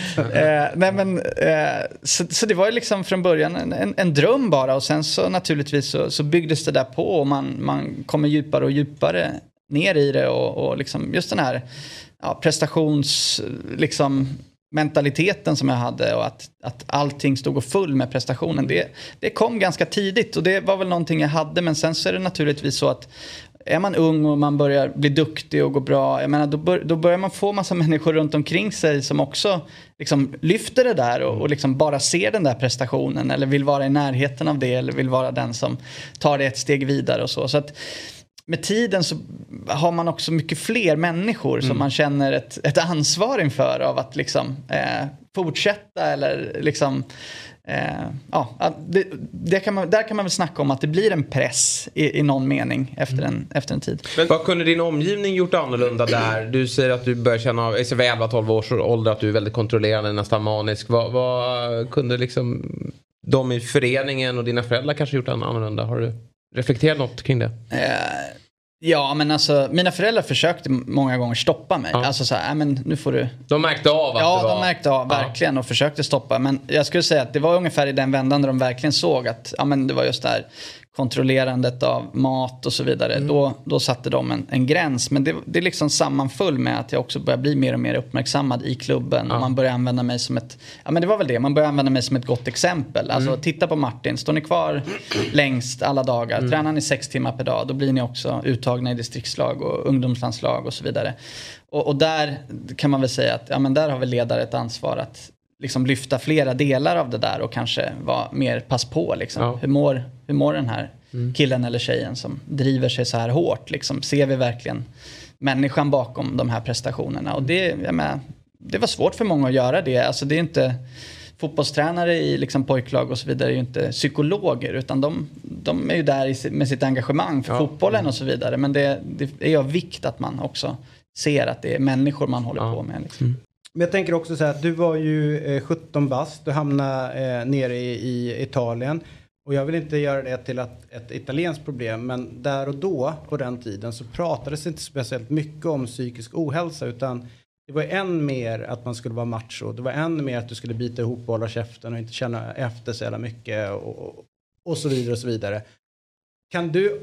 eh, nej, men, eh, så, så det var ju liksom från början en, en, en dröm bara. Och sen så naturligtvis så, så byggdes det där på. Och man, man kommer djupare och djupare ner i det. Och, och liksom just den här ja, prestations... Liksom, mentaliteten som jag hade och att, att allting stod och full med prestationen, det, det kom ganska tidigt och det var väl någonting jag hade, men sen så är det naturligtvis så att är man ung och man börjar bli duktig och gå bra, jag menar, då, bör, då börjar man få massa människor runt omkring sig som också liksom lyfter det där och, och liksom bara ser den där prestationen eller vill vara i närheten av det eller vill vara den som tar det ett steg vidare och så, så att med tiden så har man också mycket fler människor som mm. man känner ett, ett ansvar inför av att liksom eh, fortsätta eller liksom eh, ja, det, det kan man, där kan man väl snacka om att det blir en press i, i någon mening efter, mm. en, efter en tid. Men vad kunde din omgivning gjort annorlunda där? Du säger att du börjar känna av elva tolv års ålder att du är väldigt kontrollerande, nästan manisk. Vad, vad kunde liksom de i föreningen och dina föräldrar kanske gjort annorlunda? Har du reflekterat något kring det? Eh, ja, men alltså mina föräldrar försökte många gånger stoppa mig. Ja. Alltså så här, men nu får du... De märkte av att ja, det var... de märkte av verkligen ja. Och försökte stoppa. Men jag skulle säga att det var ungefär i den vändan där de verkligen såg att ja, men det var just där kontrollerandet av mat och så vidare. Mm. Då, då satte de en, en gräns. Men det, det är liksom sammanfull med att jag också börjar bli mer och mer uppmärksammad i klubben. Ja. Och man börjar använda mig som ett... Ja, men det var väl det. Man börjar använda mig som ett gott exempel. Alltså, mm. titta på Martin. Står ni kvar längst alla dagar? Mm. Tränar ni sex timmar per dag? Då blir ni också uttagna i distriktslag och ungdomslandslag och så vidare. Och, och där kan man väl säga att ja, men där har väl ledare ett ansvar att liksom lyfta flera delar av det där och kanske vara mer pass på liksom. Ja. Hur mår, hur mår den här mm. killen eller tjejen som driver sig så här hårt liksom? Ser vi verkligen människan bakom de här prestationerna? Och det, jag menar, det var svårt för många att göra det. Alltså det är inte fotbollstränare i liksom pojklag och så vidare är ju inte psykologer, utan de, de är ju där i, med sitt engagemang för ja. fotbollen och så vidare. Men det, det är ju av vikt att man också ser att det är människor man håller ja. på med. Liksom. Mm. Men jag tänker också så här att du var ju eh, sjutton bast, du hamnade eh, nere i, i Italien. Och jag vill inte göra det till att, ett italienskt problem, men där och då på den tiden så pratades det inte speciellt mycket om psykisk ohälsa, utan det var än mer att man skulle vara macho. Det var än mer att du skulle bita ihop och hålla käften och inte känna efter så jävla mycket och, och så vidare och så vidare. Kan du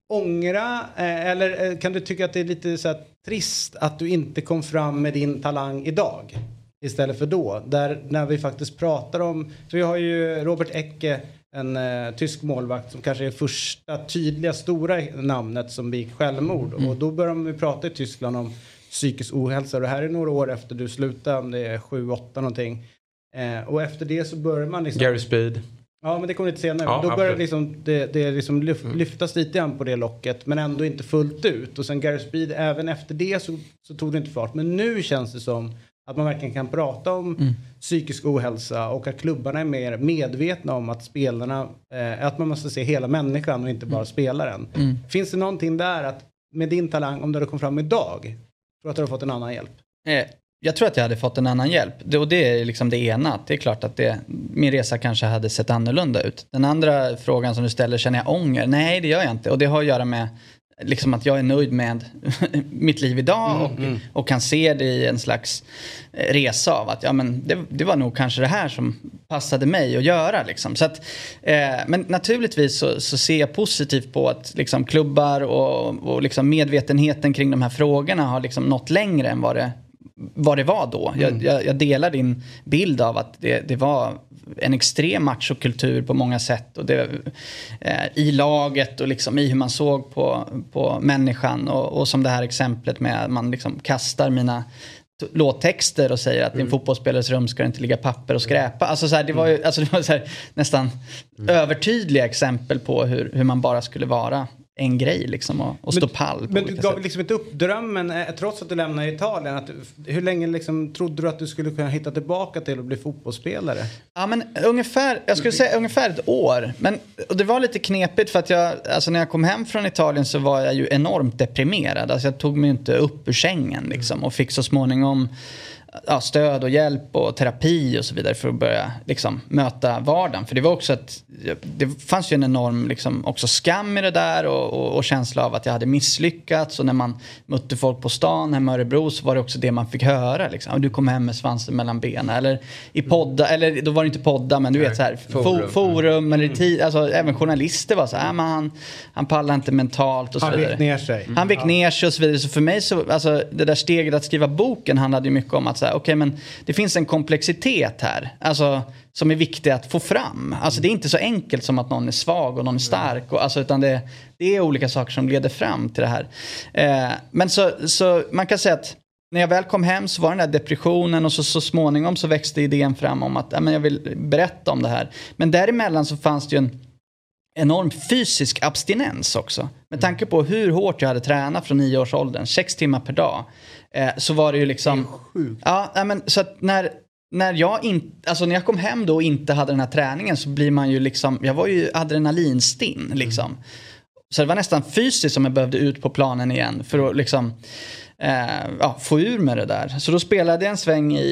ångra eh, eller kan du tycka att det är lite så här trist att du inte kom fram med din talang idag istället för då? Där när vi faktiskt pratar om, så vi har ju Robert Ecke, en eh, tysk målvakt som kanske är första tydliga stora namnet som begick självmord. Mm. Och då börjar vi prata i Tyskland om psykisk ohälsa. Och det här är några år efter du slutade, om det är sju, åtta någonting. Eh, och efter det så börjar man liksom... Gary Speed. Ja, men det kommer inte senare. Ja, då börjar liksom, det, det liksom lyf, mm. lyftas lite grann på det locket, men ändå inte fullt ut. Och sen Gary Speed, även efter det så, så tog det inte fart. Men nu känns det som att man verkligen kan prata om mm. psykisk ohälsa och att klubbarna är mer medvetna om att spelarna, eh, att man måste se hela människan och inte bara mm. spelaren. Mm. Finns det någonting där att med din talang, om du hade kommit fram idag, tror du att du har fått en annan hjälp? Eh, jag tror att jag hade fått en annan hjälp. Det, och det är liksom det ena. Det är klart att det, min resa kanske hade sett annorlunda ut. Den andra frågan som du ställer, känner jag ånger? Nej, det gör jag inte. Och det har att göra med liksom att jag är nöjd med mitt liv idag mm, och, mm. och kan se det i en slags resa av att ja, men det, det var nog kanske det här som passade mig att göra. Liksom. Så att, eh, men naturligtvis så, så ser jag positivt på att liksom, klubbar och, och liksom medvetenheten kring de här frågorna har liksom nått längre än vad det, vad det var då. Mm. Jag, jag, jag delar din bild av att det, det var en extrem machokultur på många sätt och det, eh, i laget och liksom i hur man såg på, på människan och, och som det här exemplet med att man liksom kastar mina t- låttexter och säger att mm. i en fotbollsspelares rum ska det inte ligga papper och skräpa. Alltså, så här, det var ju alltså, det var så här, nästan mm. övertydliga exempel på hur, hur man bara skulle vara en grej liksom och, och stå men, pall på men du gav sätt. Liksom inte upp drömmen eh, trots att du lämnade Italien. Att, hur länge liksom, trodde du att du skulle kunna hitta tillbaka till att bli fotbollsspelare? Ja, men ungefär, jag skulle säga ungefär ett år. Men och det var lite knepigt för att jag, alltså när jag kom hem från Italien så var jag ju enormt deprimerad. Alltså jag tog mig inte upp ur sängen liksom och fick så småningom ja, stöd och hjälp och terapi och så vidare för att börja liksom, möta vardagen. För det var också att det fanns ju en enorm liksom, också skam i det där och, och, och känsla av att jag hade misslyckats. Och när man mötte folk på stan hemma i Örebro så var det också det man fick höra. Liksom. Du kom hem med svansen mellan benen. Eller i podda, eller då var det inte podda, men du vet så här, forum, fo- forum eller tid, alltså även journalister var så här, men han, han pallar inte mentalt och så han vidare. Han vek ner sig. Han vek ner sig och så vidare. Så för mig så, alltså det där steget att skriva boken handlade ju mycket om att okej, okay, men det finns en komplexitet här. Alltså som är viktig att få fram. Alltså det är inte så enkelt som att någon är svag och någon är stark. Och, alltså, utan det, det är olika saker som leder fram till det här. Eh, men så, så man kan säga att när jag väl kom hem så var den där depressionen och så, så småningom så växte idén fram om att ja, men jag vill berätta om det här. Men däremellan så fanns det ju en enorm fysisk abstinens också. Med tanke på hur hårt jag hade tränat från nio års åldern, sex timmar per dag. Eh, så var det ju liksom... Det är sjukt. Ja, men så att när... När jag, in, alltså när jag kom hem då och inte hade den här träningen så blir man ju liksom, jag var ju adrenalinstinn liksom. Mm. Så det var nästan fysiskt som jag behövde ut på planen igen för att liksom eh, ja, få ur med det där. Så då spelade jag en sväng i,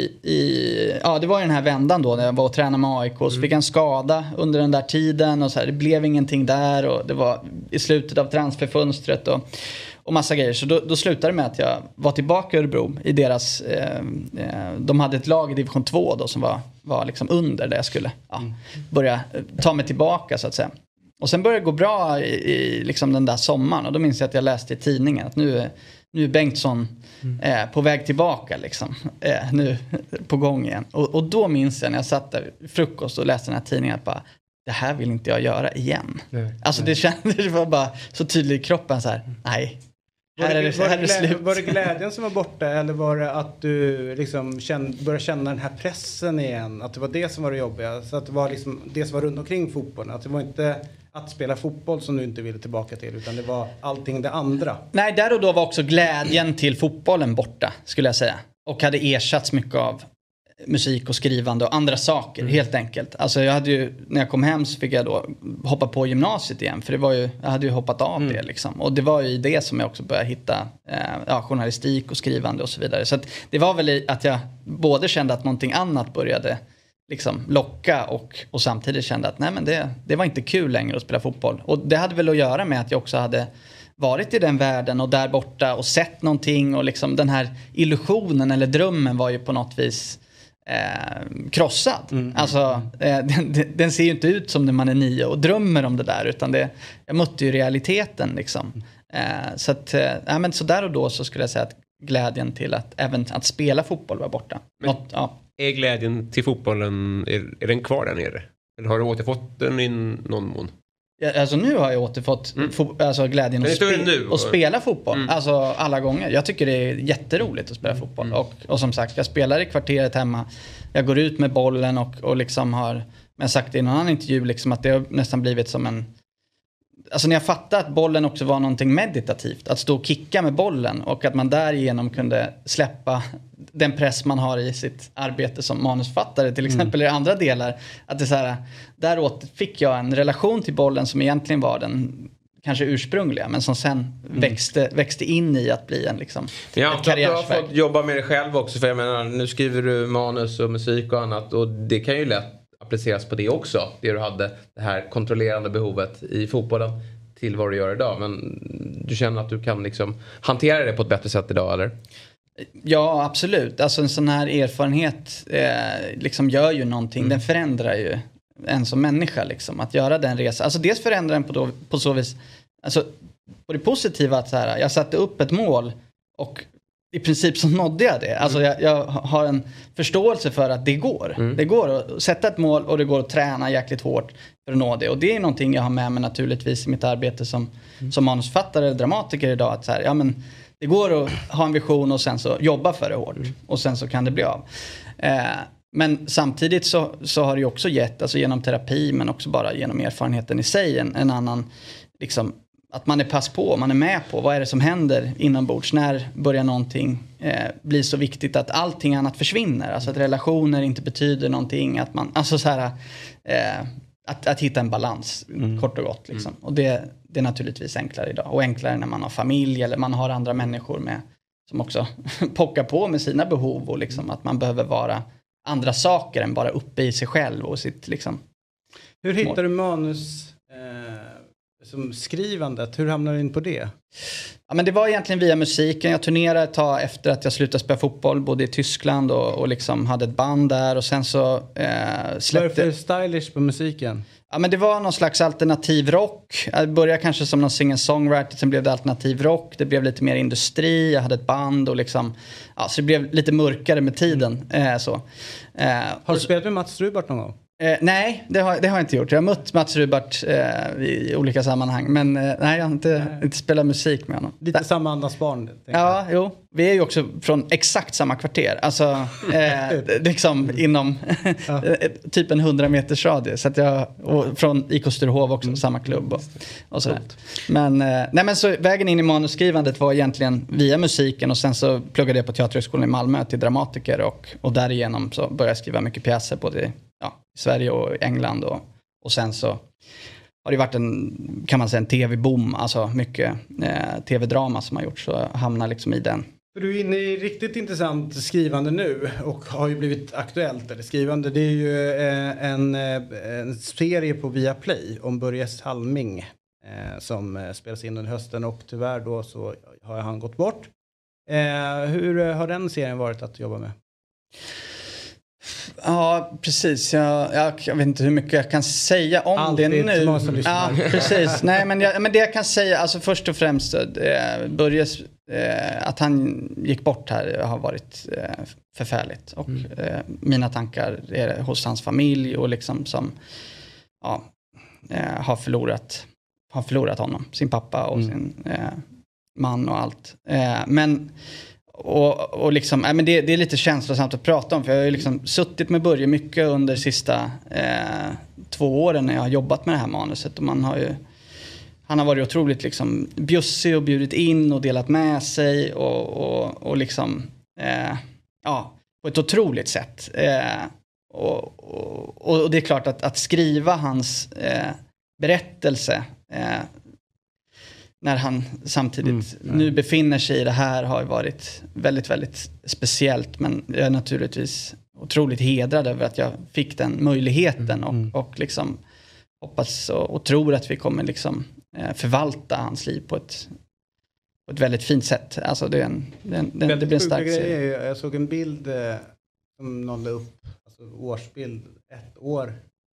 i ja det var ju den här vändan då när jag var och tränade med A I K. Mm. Så fick jag en skada under den där tiden och så här, det blev ingenting där och det var i slutet av transferfönstret och och massa grejer. Så då, då slutade det med att jag var tillbaka i Örebro i deras... Eh, eh, de hade ett lag i division två då som var, var liksom under där jag skulle ja, börja ta mig tillbaka så att säga. Och sen började det gå bra i, i liksom den där sommaren. Och då minns jag att jag läste i tidningen att nu är, nu är Bengtsson eh, på väg tillbaka liksom. Eh, nu på gång igen. Och, och då minns jag när jag satt där frukost och läste den här tidningen att bara... Det här vill inte jag göra igen. Nej, alltså nej. Det kändes det var bara så tydligt i kroppen så här. Nej. Var det, var, det glä- var det glädjen som var borta eller var det att du liksom kände, började känna den här pressen igen? Att det var det som var det jobbiga? Så att det var liksom det som var runt omkring fotbollen? Att det var inte att spela fotboll som du inte ville tillbaka till utan det var allting det andra? Nej, där och då var också glädjen till fotbollen borta skulle jag säga. Och hade ersatts mycket av musik och skrivande och andra saker, mm. helt enkelt. Alltså jag hade ju, när jag kom hem så fick jag då hoppa på gymnasiet igen. För det var ju, jag hade ju hoppat av mm. det liksom. Och det var ju i det som jag också började hitta eh, ja, journalistik och skrivande och så vidare. Så att det var väl att jag både kände att någonting annat började liksom locka och, och samtidigt kände att nej, men det, det var inte kul längre att spela fotboll. Och det hade väl att göra med att jag också hade varit i den världen och där borta och sett någonting och liksom den här illusionen eller drömmen var ju på något vis eh, krossad. Mm. Alltså eh, den, den ser ju inte ut som när man är nio och drömmer om det där, utan det, jag mötte ju realiteten liksom. Eh, så att, eh, ja, men så där och då så skulle jag säga att glädjen till att även att spela fotboll var borta. Men, Något, ja. Är glädjen till fotbollen, är, är den kvar där nere? Eller har du återfått den i någon mån? Ja, alltså nu har jag återfått mm. fo- alltså glädjen att, spe- nu, att spela fotboll. Mm. Alltså alla gånger. Jag tycker det är jätteroligt att spela fotboll. Mm. Och, och som sagt, jag spelar i kvarteret hemma. Jag går ut med bollen och, och liksom har, men jag sagt i någon annan intervju liksom att det har nästan blivit som en... Alltså när jag fattade att bollen också var någonting meditativt. Att stå och kicka med bollen och att man därigenom kunde släppa den press man har i sitt arbete som manusfattare till exempel mm. i andra delar. Att det så här, däråt fick jag en relation till bollen som egentligen var den kanske ursprungliga, men som sen mm. växte, växte in i att bli en liksom ja, du har fått jobba med det själv också, för jag menar, nu skriver du manus och musik och annat och det kan ju lätt appliceras på det också. Det du hade, det här kontrollerande behovet i fotbollen till vad du gör idag. Men du känner att du kan liksom hantera det på ett bättre sätt idag, eller? Ja, absolut. Alltså en sån här erfarenhet eh, liksom gör ju någonting. Mm. Den förändrar ju en som människa liksom. Att göra den resan. Alltså dels förändrar den på, då, på så vis. Alltså på det positiva att så här, jag satte upp ett mål och i princip så nådde jag det. Alltså jag, jag har en förståelse för att det går. Mm. Det går att sätta ett mål och det går att träna jäkligt hårt för att nå det. Och det är någonting jag har med mig naturligtvis i mitt arbete som, mm. som manusfattare eller dramatiker idag. Att så här, ja, men det går att ha en vision och sen så jobba för det hårt. Mm. Och sen så kan det bli av. Eh, men samtidigt så, så har det ju också gett, alltså genom terapi men också bara genom erfarenheten i sig, en, en annan liksom, att man är pass på, man är med på vad är det som händer inombords, när börjar någonting eh, bli så viktigt att allting annat försvinner, alltså att relationer inte betyder någonting, att man, alltså så här eh, att, att hitta en balans mm. kort och gott liksom. Mm. Och det, det är naturligtvis enklare idag, och enklare när man har familj eller man har andra människor med som också pockar på med sina behov och liksom att man behöver vara andra saker än bara uppe i sig själv och sitt liksom. Hur hittar du manus eh... som skrivandet, hur hamnar du in på det? Ja, men det var egentligen via musiken. Jag turnerade ett tag efter att jag slutade spela fotboll, både i Tyskland och, och liksom hade ett band där. Och sen så eh, släppte... Varför stylish på musiken? Ja, men det var någon slags alternativ rock. Jag började kanske som någon singer-songwriter, sen blev det alternativ rock. Det blev lite mer industri, jag hade ett band och liksom... Ja, så det blev lite mörkare med tiden. Eh, så. Eh, har du spelat med Mats Rubart någon gång? Eh, nej, det har, det har jag inte gjort. Jag har mött Mats Rubart eh, i olika sammanhang. Men eh, nej, jag har inte, nej. inte spelat musik med honom. Lite samma andas barn. Ja, jag. jo. Vi är ju också från exakt samma kvarter. Alltså, eh, liksom inom ja. typ en hundra meters radie. Så att jag, och från I K Sturehof också, mm. samma klubb och, och sådär. Men, eh, nej, men så vägen in i manusskrivandet var egentligen via musiken. Och sen så pluggade jag på Teaterhögskolan i Malmö till dramatiker. Och, och därigenom så började jag skriva mycket pjäser både i ja, Sverige och England och, och sen så har det varit en, kan man säga, en tv-boom, alltså mycket eh, tv-drama som har gjorts, så hamnar liksom i den. För du är inne i riktigt intressant skrivande nu och har ju blivit aktuellt, eller skrivande, det är ju eh, en, en serie på Viaplay om Börje Salming eh, som eh, spelas in under hösten och tyvärr då så har han gått bort. Eh, hur har den serien varit att jobba med? Ja, precis. Jag, jag, jag vet inte hur mycket jag kan säga om Allt det nu. Ja, precis. Nej, men, jag, men det jag kan säga, alltså först och främst, eh, Börjes, eh, att han gick bort här har varit eh, förfärligt. Och mm. eh, mina tankar är hos hans familj och liksom som ja, eh, har förlorat har förlorat honom, sin pappa och mm. sin eh, man och allt. Eh, men Och, och liksom, äh, men det, det är lite känslosamt att prata om, för jag har ju liksom suttit med Börje mycket under de sista eh, två åren när jag har jobbat med det här manuset, och man har ju, han har varit otroligt liksom bjussig och bjudit in och delat med sig och, och, och liksom eh, ja, på ett otroligt sätt. Eh, och, och, och det är klart att, att skriva hans eh, berättelse eh, när han samtidigt mm, nu befinner sig i det här har varit väldigt, väldigt speciellt. Men jag är naturligtvis otroligt hedrad över att jag fick den möjligheten och, mm. och liksom hoppas och, och tror att vi kommer liksom eh, förvalta hans liv på ett, på ett väldigt fint sätt. Alltså det, är en, det, är en, det, det blir en stark serie. Jag såg en bild eh, som någon la upp, alltså årsbild ett år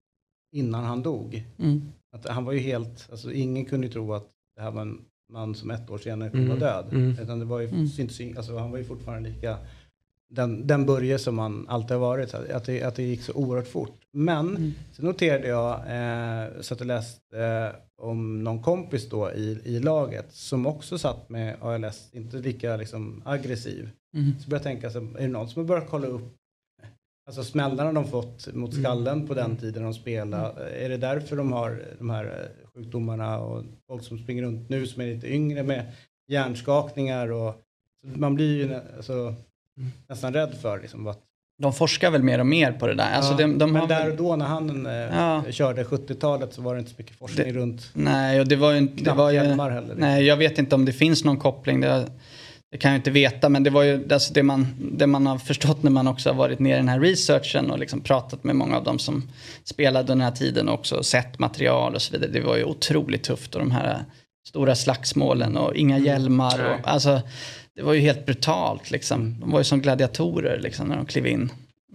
innan han dog. Mm. Att han var ju helt, alltså ingen kunde ju tro att det här var en man som ett år senare kunde mm. vara död. Mm. Utan det var ju, mm. syntes, alltså han var ju fortfarande lika den, den börje som han alltid har varit. Att det, att det gick så oerhört fort. Men mm. så noterade jag eh, så att jag läste eh, om någon kompis då i, i laget som också satt med A L S, inte lika liksom aggressiv. Mm. Så började jag tänka, så, är det någon som har börjat kolla upp alltså smällarna de fått mot skallen mm. på den tiden de spelade. Mm. Är det därför de har de här sjukdomarna och folk som springer runt nu som är lite yngre med hjärnskakningar och man blir ju alltså, mm. nästan rädd för liksom, att de forskar väl mer och mer på det där. Alltså, ja, de, de men har där väl... och då när han ja. körde sjuttiotalet så var det inte så mycket forskning det, runt. Nej, och det var ju inte... Det var ju, heller, nej, jag vet inte om det finns någon koppling. Det, det kan jag inte veta, men det var ju alltså det, man, det man har förstått när man också har varit ner i den här researchen och liksom pratat med många av dem som spelade den här tiden och också sett material och så vidare. Det var ju otroligt tufft och de här stora slagsmålen och inga hjälmar. Och, alltså, det var ju helt brutalt liksom. De var ju som gladiatorer liksom när de klev in.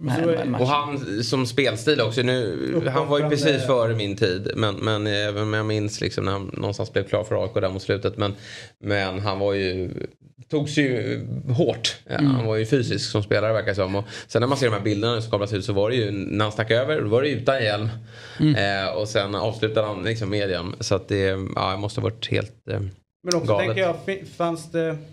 Och han som spelstil också nu, han var ju precis före min tid, men, men även om jag minns liksom när han någonstans blev klar för A I K där mot slutet, men, men han var ju togs ju hårt, mm. han var ju fysisk som spelare verkar som, och sen när man ser de här bilderna som kablas ut så var det ju, när han stack över då var det utan hjälm mm. eh, och sen avslutade han liksom med hjälm, så att det ja, måste ha varit helt eh, men också galet. Tänker jag, fanns det eh,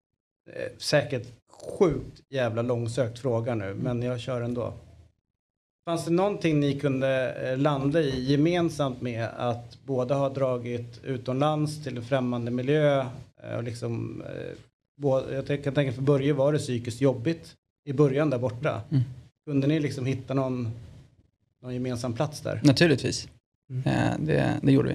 säkert sjukt jävla långsökt fråga nu, men jag kör ändå. Fanns det någonting ni kunde landa i gemensamt med att båda ha dragit utomlands till en främmande miljö och liksom både, jag kan tänka för Börje var det psykiskt jobbigt i början där borta. Mm. Kunde ni liksom hitta någon, någon gemensam plats där? Naturligtvis. Mm. Eh, det, det gjorde vi.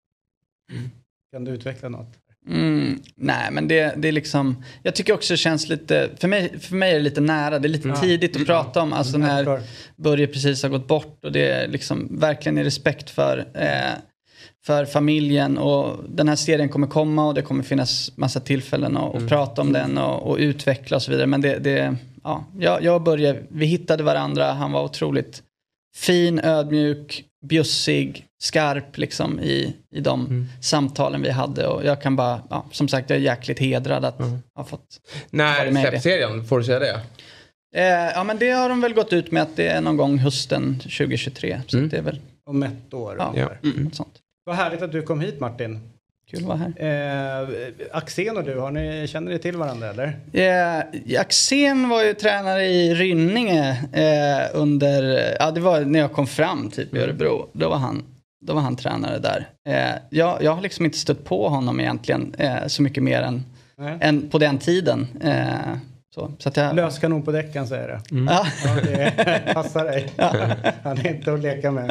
Mm. Kan du utveckla något? Mm, nej, men det, det är liksom... Jag tycker också det känns lite... För mig, för mig är det lite nära. Det är lite ja. tidigt att prata om. Alltså när Börje precis har gått bort. Och det är liksom verkligen i respekt för, eh, för familjen. Och den här serien kommer komma. Och det kommer finnas massa tillfällen att mm. prata om den. Och, och utveckla och så vidare. Men det... det ja, jag, jag och Börje, vi hittade varandra. Han var otroligt fin, ödmjuk, bjussig, skarp liksom i, i de mm. samtalen vi hade, och jag kan bara, ja, som sagt, jag är jäkligt hedrad att mm. ha fått. När släpps serien, får du säga det? Eh, ja, men det har de väl gått ut med att det är någon gång hösten tjugohundratjugotre, så mm. det är väl om ett år. Ja, ja. Mm. Sånt. Vad härligt att du kom hit, Martin. Kul att vara här. Eh, Axén och du, har ni, känner ni till varandra eller? Eh, Axén var ju tränare i Rynninge eh, under, ja det var när jag kom fram typ i Örebro. Då var han, då var han tränare där. Eh, jag, jag har liksom inte stött på honom egentligen eh, så mycket mer än, än på den tiden. Eh, Så, så att jag... Löskanon på däcken, säger det. Mm. Ja. Ja, det passar dig. Ja. Han är inte att leka med.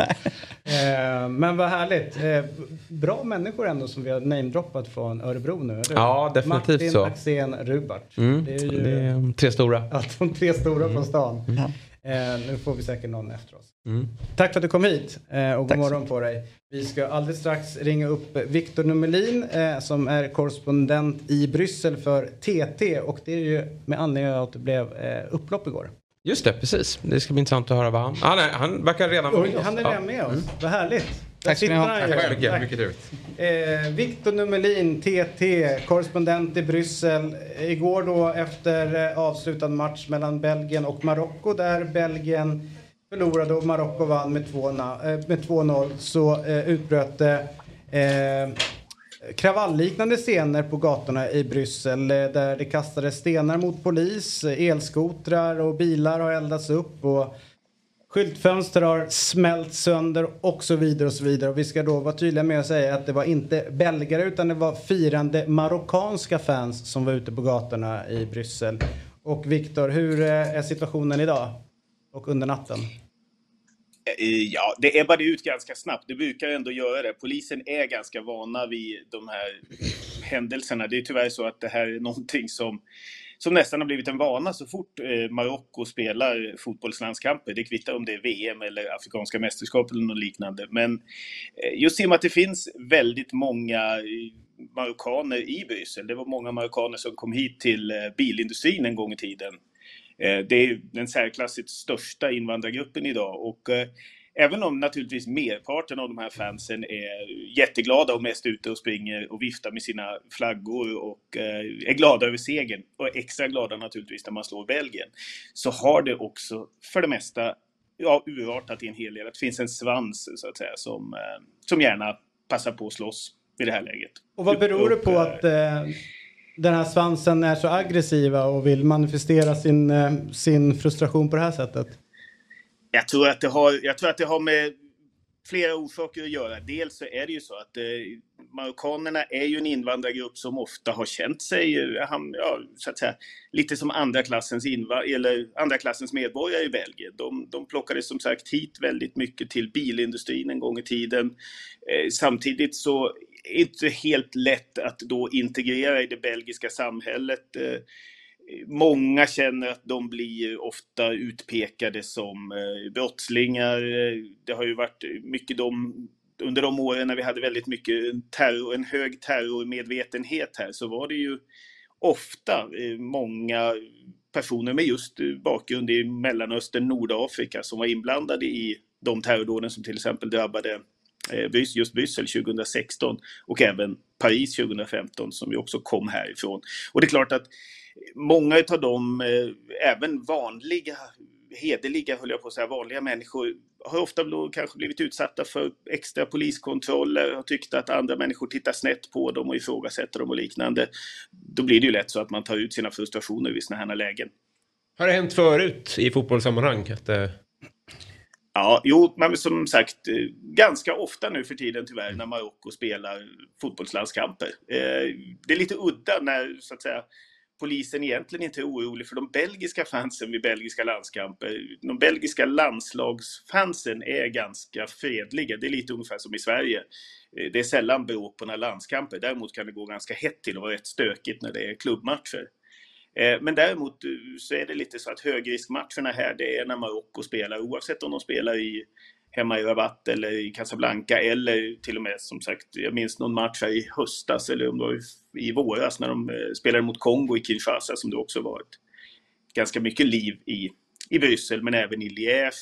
Eh, men vad härligt. Eh, bra människor ändå som vi har namedroppat från Örebro nu. Eller? Ja, definitivt Martin, så. Axén, Rubart. Mm. Det är ju det är tre stora. Ja, de tre stora mm. på stan. Mm. Eh, nu får vi säkert någon efter oss. Mm. Tack för att du kom hit eh, och god Tack morgon på dig. Vi ska alldeles strax ringa upp Victor Nummelin eh, som är korrespondent i Bryssel för T T, och det är ju med anledning av att det blev eh, upplopp igår. Just det, precis. Det ska bli intressant att höra vad han... Ah, nej, han verkar redan vara med oss. Han är redan med oss. Mm. Vad härligt. Tack ska ni ha. Tack så mycket. Mycket trevligt. Eh, Victor Nummelin, T T, korrespondent i Bryssel. Igår då efter eh, avslutad match mellan Belgien och Marocko, där Belgien förlorade och Marocko vann med två noll, så eh, utbröt det eh, kravallliknande scener på gatorna i Bryssel, eh, där det kastades stenar mot polis, elskotrar och bilar har eldats upp och skyltfönster har smält sönder och så vidare och så vidare. Och vi ska då vara tydliga med att säga att det var inte belgare utan det var firande marockanska fans som var ute på gatorna i Bryssel. Och Viktor, hur är situationen idag och under natten? Ja, det ebbade ut ganska snabbt. Det brukar ändå göra det. Polisen är ganska vana vid de här händelserna. Det är tyvärr så att det här är någonting som, som nästan har blivit en vana så fort eh, Marocko spelar fotbollslandskamper. Det kvittar om det är V M eller afrikanska mästerskap eller något liknande. Men eh, just i och med att det finns väldigt många marockaner i Bryssel. Det var många marockaner som kom hit till eh, bilindustrin en gång i tiden. Det är den särklassigt största invandrargruppen idag och eh, även om naturligtvis merparten av de här fansen är jätteglada och mest ute och springer och viftar med sina flaggor och eh, är glada över segern och extra glada naturligtvis när man slår Belgien, så har det också för det mesta ja, urartat i en hel del. Det finns en svans så att säga som, eh, som gärna passar på att slåss i det här läget. Och vad beror det på att eh... den här svansen är så aggressiva och vill manifestera sin, sin frustration på det här sättet? Jag tror att det har, jag tror att det har med flera orsaker att göra. Dels så är det ju så att eh, marockanerna är ju en invandrargrupp som ofta har känt sig ja, så att säga, lite som andra klassens, inva- eller andra klassens medborgare i Belgien. De, de plockade som sagt hit väldigt mycket till bilindustrin en gång i tiden. Eh, samtidigt så är det inte helt lätt att då integrera i det belgiska samhället. Eh, Många känner att de blir ofta utpekade som eh, brottslingar. Det har ju varit mycket de, under de åren när vi hade väldigt mycket terror, en hög terrormedvetenhet här, så var det ju ofta eh, många personer med just bakgrund i Mellanöstern, Nordafrika som var inblandade i de terrordåden som till exempel drabbade eh, just Bryssel tjugohundrasexton och även Paris tjugohundrafemton som ju också kom härifrån. Och det är klart att många av dem, eh, även vanliga, hederliga, höll jag på att säga, vanliga människor har ofta bl- kanske blivit utsatta för extra poliskontroller och tyckt att andra människor tittar snett på dem och ifrågasätter dem och liknande. Då blir det ju lätt så att man tar ut sina frustrationer vid såna här lägen. Har det hänt förut i fotbollssammanhang? Att, eh... Ja, jo, men som sagt, ganska ofta nu för tiden tyvärr när Marocko spelar fotbollslandskamper. Eh, det är lite udda när, så att säga, polisen egentligen inte är orolig för de belgiska fansen vid belgiska landskamper. De belgiska landslagsfansen är ganska fredliga. Det är lite ungefär som i Sverige. Det är sällan bråk på några landskamper. Däremot kan det gå ganska hett till och vara rätt stökigt när det är klubbmatcher. Men däremot så är det lite så att högriskmatcherna här, det är när Marocko spelar. Oavsett om de spelar i hemma i Rabat eller i Casablanca eller till och med som sagt, jag minns någon match här i höstas eller om det var i våras när de spelade mot Kongo i Kinshasa som det också varit ganska mycket liv i, i Bryssel men även i Liège.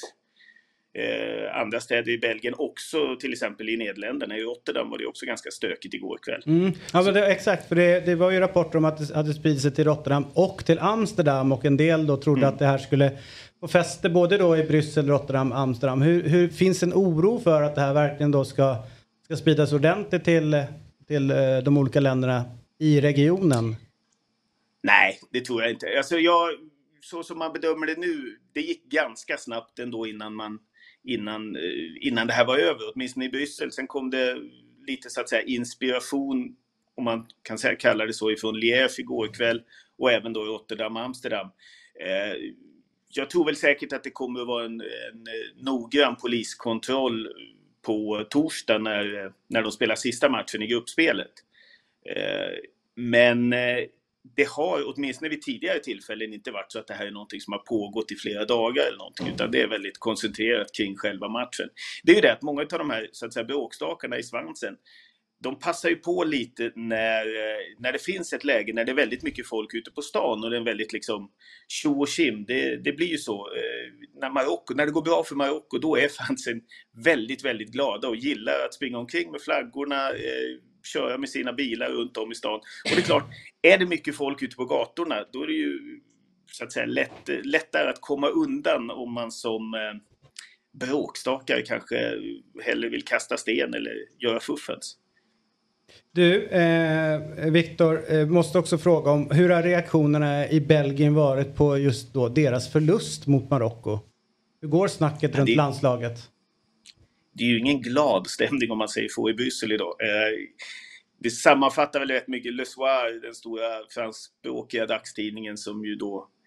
Eh, andra städer i Belgien också, till exempel i Nederländerna, i Rotterdam var det också ganska stökigt igår kväll. Mm. Ja, men det, exakt, för det, det var ju rapporter om att det hade spridit sig till Rotterdam och till Amsterdam och en del då trodde mm. att det här skulle få fäste både då i Bryssel, Rotterdam, Amsterdam. Hur, hur finns en oro för att det här verkligen då ska, ska spridas ordentligt till, till de olika länderna i regionen? Nej, det tror jag inte. Alltså jag, så som man bedömer det nu, det gick ganska snabbt ändå innan man Innan, innan det här var över, åtminstone i Bryssel. Sen kom det lite så att säga inspiration, om man kan säga, kalla det så, ifrån Liège igår kväll och även då i Rotterdam och Amsterdam. Eh, jag tror väl säkert att det kommer att vara en, en noggrann poliskontroll på torsdag när, när de spelar sista matchen i gruppspelet. Eh, men eh, det har åtminstone vid tidigare tillfällen inte varit så att det här är någonting som har pågått i flera dagar eller någonting, utan det är väldigt koncentrerat kring själva matchen. Det är ju det att många av de här så att säga bråkstakarna i svansen, de passar ju på lite när, när det finns ett läge när det är väldigt mycket folk ute på stan och det är en väldigt liksom tjo och tjim. Det, det blir ju så när Marocko, när det går bra för Marocko, då är fansen väldigt, väldigt glada och gillar att springa omkring med flaggorna, köra med sina bilar runt om i stan. Och det är klart, är det mycket folk ute på gatorna, då är det ju så att säga lätt, lättare att komma undan om man som eh, bråkstakare kanske hellre vill kasta sten eller göra fuffens. Du, eh, Viktor, eh, måste också fråga om hur har reaktionerna i Belgien varit på just då deras förlust mot Marocko? Hur går snacket ja, runt det... landslaget? Det är ju ingen glad stämning om man säger så i Bryssel idag. Eh, det sammanfattar väl rätt mycket Le Soir, den stora franskspråkiga dagstidningen som ju då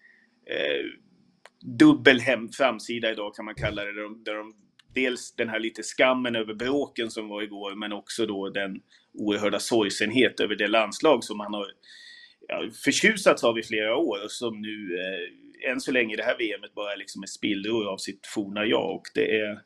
eh, dubbel hem, framsida idag kan man kalla det. Där de, där de, dels den här lite skammen över bråken som var igår, men också då den oerhörda sorgsenhet över det landslag som man har ja, förtjusats av i flera år och som nu eh, än så länge i det här V M:et bara liksom är spillror av sitt forna jag. Och det är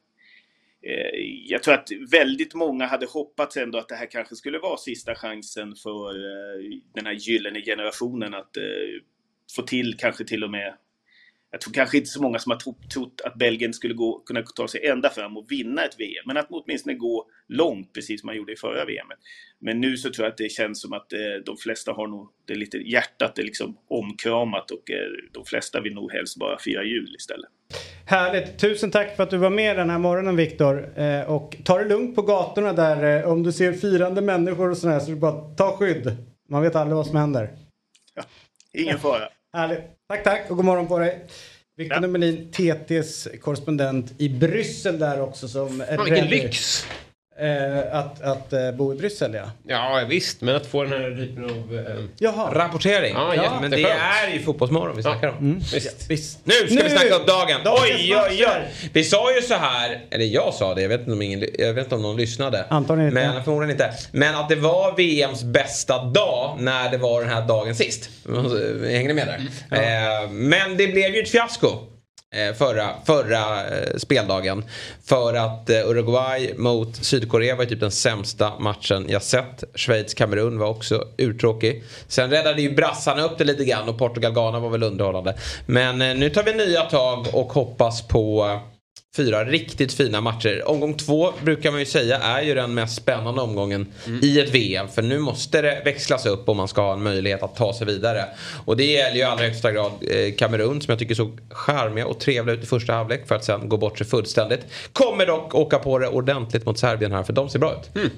eh, jag tror att väldigt många hade hoppats ändå att det här kanske skulle vara sista chansen för eh, den här gyllene generationen att eh, få till kanske till och med. Jag tror kanske inte så många som har trott, trott att Belgien skulle gå, kunna ta sig ända fram och vinna ett V M. Men att åtminstone gå långt, precis som man gjorde i förra V M. Men nu så tror jag att det känns som att eh, de flesta har nog det lite hjärtat är liksom omkramat. Och eh, de flesta vill nog helst bara fira jul istället. Härligt. Tusen tack för att du var med den här morgonen, Viktor. Eh, och ta det lugnt på gatorna där. Eh, om du ser firande människor och sådär, så du bara ta skydd. Man vet aldrig vad som händer. Ja, ingen fara. Härligt. Tack, tack och god morgon på dig. Viktor ja. Melin, T T:s korrespondent i Bryssel där också. Som är vilken lyx! Eh, att att eh, bo i Bryssel, ja. Ja, visst. Men att få den här typen av eh, rapportering. Ja, ja, men det är ju fotbollsmål vi snackar om. Ja. Mm. Visst. Ja, visst. Nu ska nu. vi snacka upp dagen. Oj, oj, oj. Vi sa ju så här, eller jag sa det, jag vet inte om, ingen, jag vet inte om någon lyssnade. Antagligen inte. Men förmodligen inte. Men att det var V M:s bästa dag när det var den här dagen sist. Hänger ni med där? Mm. Ja. Eh, men det blev ju ett fiasko. Förra, förra eh, speldagen. För att eh, Uruguay mot Sydkorea var typ den sämsta matchen jag sett. Schweiz-Kamerun var också urtråkig. Sen räddade ju brassarna upp det lite grann. Och Portugal-Ghana var väl underhållande. Men eh, nu tar vi nya tag och hoppas på eh, fyra riktigt fina matcher. Omgång två brukar man ju säga är ju den mest spännande omgången mm. i ett V M. För nu måste det växlas upp om man ska ha en möjlighet att ta sig vidare. Och det gäller ju i allra högsta grad eh, Kamerun som jag tycker såg charmiga och trevliga ut i första halvlek för att sen gå bort sig fullständigt. Kommer dock åka på det ordentligt mot Serbien här för de ser bra ut. Mm.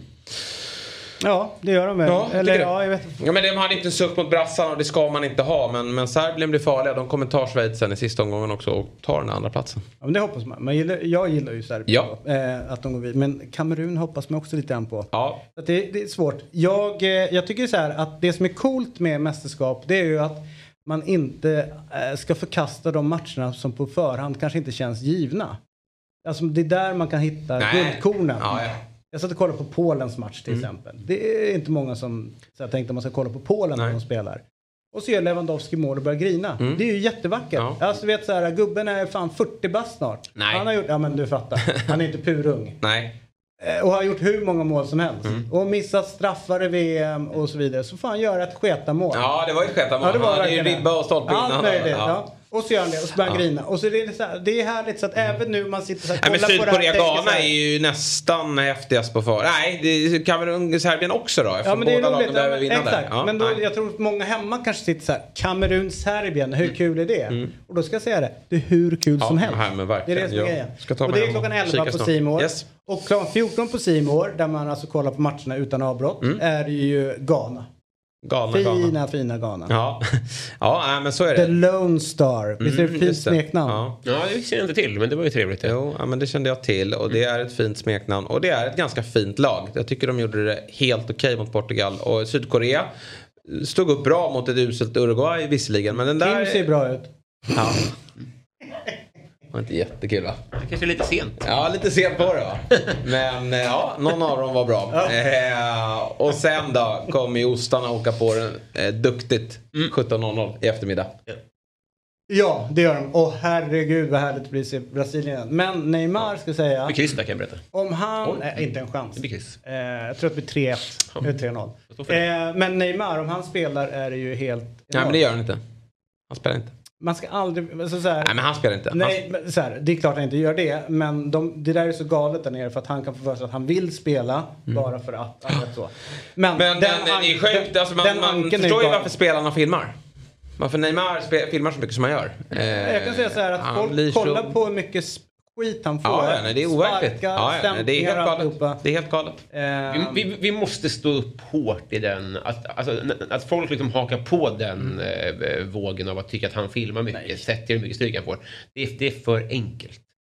Ja, det gör de väl. Ja, Eller, ja, jag vet. Ja, men de hade inte suck mot brassarna och det ska man inte ha. Men, men Serbien blir farliga. De kommer ta Schweiz sen i sista omgången också och tar den andra platsen. Ja, men det hoppas man. man gillar, jag gillar ju Serbien. Ja. Eh, att de går vid. Men Kamerun hoppas man också lite grann på. Ja. Att det, det är svårt. Jag, eh, jag tycker så här att det som är coolt med mästerskap, det är ju att man inte eh, ska förkasta de matcherna som på förhand kanske inte känns givna. Alltså det är där man kan hitta guldkornen. Ja, ja. Jag satt och kollade på Polens match till mm. exempel. Det är inte många som så jag tänkte att man ska kolla på Polen när de spelar. Och så gör Lewandowski mål och börjar grina. Mm. Det är ju jättevackert. Ja. Alltså vet så här, gubben är fan fyrtio bast snart. Nej. Han har gjort, ja men du fattar. Han är inte purung. Nej. Och har gjort hur många mål som helst. Mm. Och missat straffar i V M och så vidare. Så får han göra ett sketamål. Ja, det var ju ett sketamål. Ja, det var han hade ju ribba och stolpe innan. Allt möjligt, ja. ja. Och så gör han det och så börjar han ja. grina. Och så är det, så här, det är härligt så att mm. även nu man sitter så här, kollar på det här. Men Sydkorea-Ghana är ju nästan häftigast på för. Nej, det kan väl Serbien också då. Ja, men det är båda roligt. lagen vinna exakt. Där. Ja, men då, jag tror att många hemma kanske sitter så här. Kamerun-Serbien, hur kul är det? Mm. Och då ska jag säga det. Det är hur kul ja, som helst. Här, men det är det som är grejen. Och det är klockan elva på C More. Yes. Och klockan fjorton på C More, där man alltså kollar på matcherna utan avbrott, mm. är ju Ghana. Ghana, fina, Ghana. fina Ghana. Ja. ja, men så är det. The Lone Star. Visst är det ett fint smeknamn? Ja. ja, det kände jag inte till, men det var ju trevligt. Jo, ja, men det kände jag till. Och det är ett fint smeknamn. Och det är ett ganska fint lag. Jag tycker de gjorde det helt okej mot Portugal. Och Sydkorea stod upp bra mot ett uselt Uruguay visserligen. Men den där... Kim ser bra ut. Ja. Det var inte jättekul, va? Kanske lite sent. Ja, lite sent på det, va? Men ja, någon av dem var bra. Ja. Eh, och sen då kommer ju ostarna åka på den eh, duktigt mm. sjutton noll noll i eftermiddag. Ja. Ja, det gör de. Och herregud vad härligt det blir i Brasilien. Men Neymar ska säga... Det kryss där kan jag berätta. Om han... Nej, inte en chans. Det blir kryss. Eh, jag tror att det blir tre ett. Eller tre noll. Eh, men Neymar, om han spelar är det ju helt... Nej, men det gör han inte. Han spelar inte. Man ska aldrig... Alltså så här, nej, men han spelar inte. Nej, men så här, det är klart att han inte gör det. Men de, det där är så galet där nere för att han kan få för sig att han vill spela mm. bara för att... Alltså, så. Men, men den, den, det är sjukt. Alltså, man man förstår ju varför spelarna filmar. Varför Neymar spe, filmar så mycket som han gör. Eh, jag kan säga så här att folk kollar så... på hur mycket skit han får. Ja, nej, det är overkligt. Ja, ja, det är helt galet. Det är helt galet. Eh, vi, vi, vi måste stå upp hårt i den. Att, alltså, att folk liksom hakar på den mm. eh, vågen av att tycka att han filmar mycket. Nej. Sätter hur mycket stryk han får. Det är, det är för enkelt.